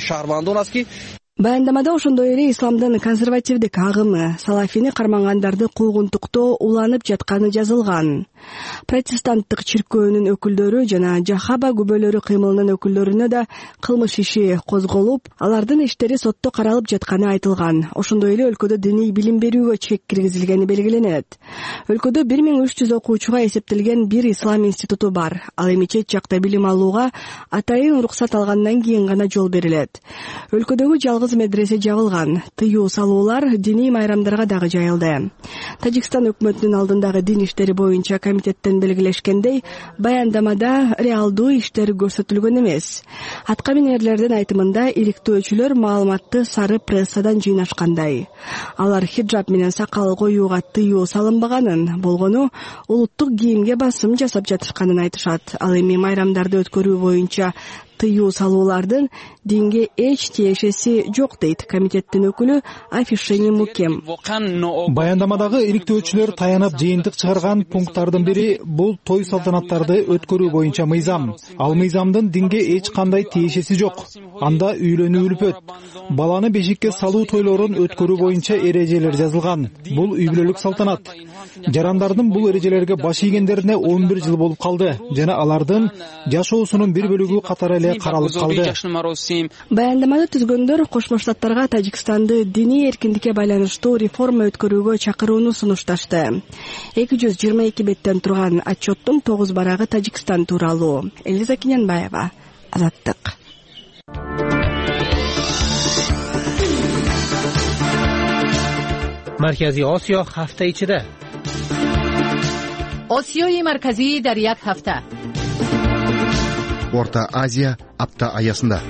Баяндамада ошондой эле исламдын консервативдик агымы салафини кармангандарды куугунтуктоо уланып жатканы жазылган. Протестанттык чиркөөнүн өкүлдөрү жана жахаба күбөлөрү кыймылынын өкүлдөрүнө да кылмыш иши козголуп, алардын иштери сотто каралып жатканы айтылган. Ошондой эле өлкөдө диний билим берүүгө чек киргизилгени белгиленет. Өлкөдө бир миң үч жүз окуучуга эсептелген бир ислам институту бар. Ал эми чет жакта билим алууга атайын уруксат алгандан кийин гана жол берилет. Өлкөдөгү жалгыз медресе жабылган. Тыюу салуулар диний майрамдарга дагы жайылды. Тажикстан өкмөтүнүн алдындагы дин иштери боюнча комитеттен белгилешкендей, баяндамада реалдуу иштер көрсөтүлгөн эмес. Аткаминерлердин айтымында иликтөөчүлөр маалыматты сары прессадан жыйнашкандай. Алар хиджаб менен сакал коюуга тыюу салынбаганын, болгону улуттук кийимге басым жасап жатышканын айтышат. Ал эми майрамдарды өткөрүү боюнча тыюу салуулардын динге эч тиешеси жок дейт комитеттин өкүлү Афишени Мукем. Баяндамадагы иликтөөчүлөр таянып жыйынтык чыгарган пункттардын бири бул той салтанаттарды өткөрүү боюнча мыйзам. Ал мыйзамдын динге эч кандай тиешеси жок. Анда үйлөнүү үлпөт. Баланы бешикке салуу тойлорун өткөрүү боюнча эрежелер жазылган. Бул үй бүлөлүк салтанат. Жарандардын бул эрежелерге баш ийгендерине он бир жыл болуп калды жана алардын жашоосунун бир бөлүгү катары эле каралып калды. Баяндаманы түзгөндөр Кошмо Штаттарга Тажикстанды диний эркиндикке байланыштуу реформа өткөрүүгө чакырууну сунушташты. эки жүз жыйырма эки беттен турган отчеттун тогуз барагы Тажикстан тууралуу. Элиза Кененбаева, Азаттык. Марказий Осиё ҳафта ичида. Осиёи марказӣ дар як ҳафта. Орта Азия апта аясында.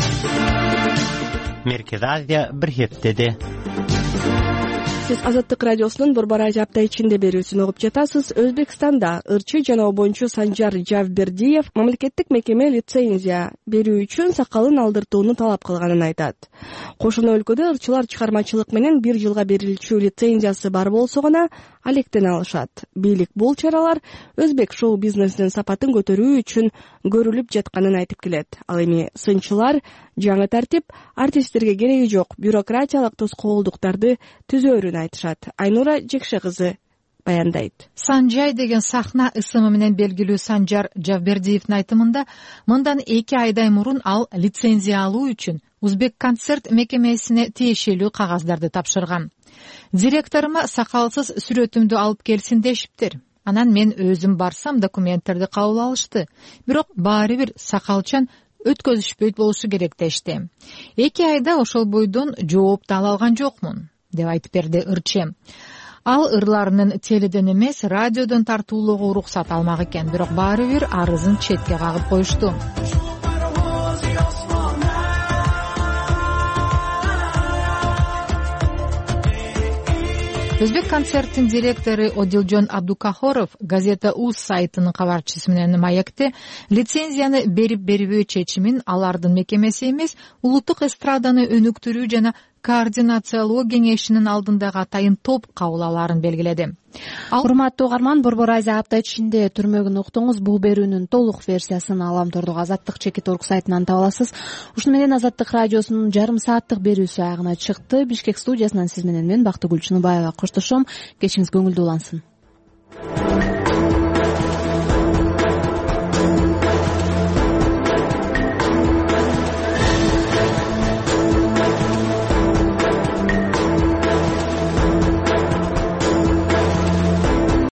Меркези Азия бир хептеде. Сиз Азаттык радиосунун Борбор Азия апта ичинде берүүсүн угуп жатасыз. Өзбекстанда ырчы жана обончу Санжар Жавбердиев мамлекеттик мекеме лицензия берүү үчүн сакалын алдыртууну талап кылганын айтат. Кошуна өлкөдө ырчылар чыгармачылык менен бир жылга берилчү лицензиясы бар болсо гана алектене алышат. Бийлик бул чаралар өзбек шоу бизнесинин сапатын көтөрүү үчүн көрүлүп жатканын айтып келет. Ал эми сынчылар жаңы тартип артисттерге кереги жок бюрократиялык тоскоолдуктарды түзөөрүн айтышат. Айнура Жекше кызы баяндайт. Санжай деген сахна ысымы менен белгилүү Санжар Жавбердиевдин айтымында мындан эки айдай мурун ал лицензия алуу үчүн Узбекконцерт мекемесине тиешелүү кагаздарды тапшырган. Директорума сакалсыз сүрөтүмдү алып келсин дешиптир. Анан мен өзүм барсам документтерди кабыл алышты. Бирок баары бир сакалчан өткөзүшпөйт болушу керек дешти. Эки айда ошол бойдон жооп да ала алган жокмун, деп айтып берди ырчы. Ал ырларынын теледен эмес, радиодон тартуулоого уруксат алмак экен, бирок баары бир арызын четке кагып коюшту. Өзбекконцерттин директору Одилжон Абдукахоров газета УЗ сайтынын кабарчысы менен маекте лицензияны берип бербөө чечимин алардын мекемеси эмес, улуттук эстраданы өнүктүрүү жана координациялоо кеңешинин алдындагы атайын топ кабыл алаарын белгиледи. Урматтуу угарман, Борбор Азия апта ичинде түрмөгүн уктуңуз. Бул берүүнүн толук версиясын Аламтордук Азаттык чекит орг сайтынан таба аласыз. Ушуну менен Азаттык радиосунун жарым сааттык берүүсү аягына чыкты. Бишкек студиясынан сиз менен мен Бактыгүл Чыныбаева коштошом. Кечиңиз көңүлдүү улансын.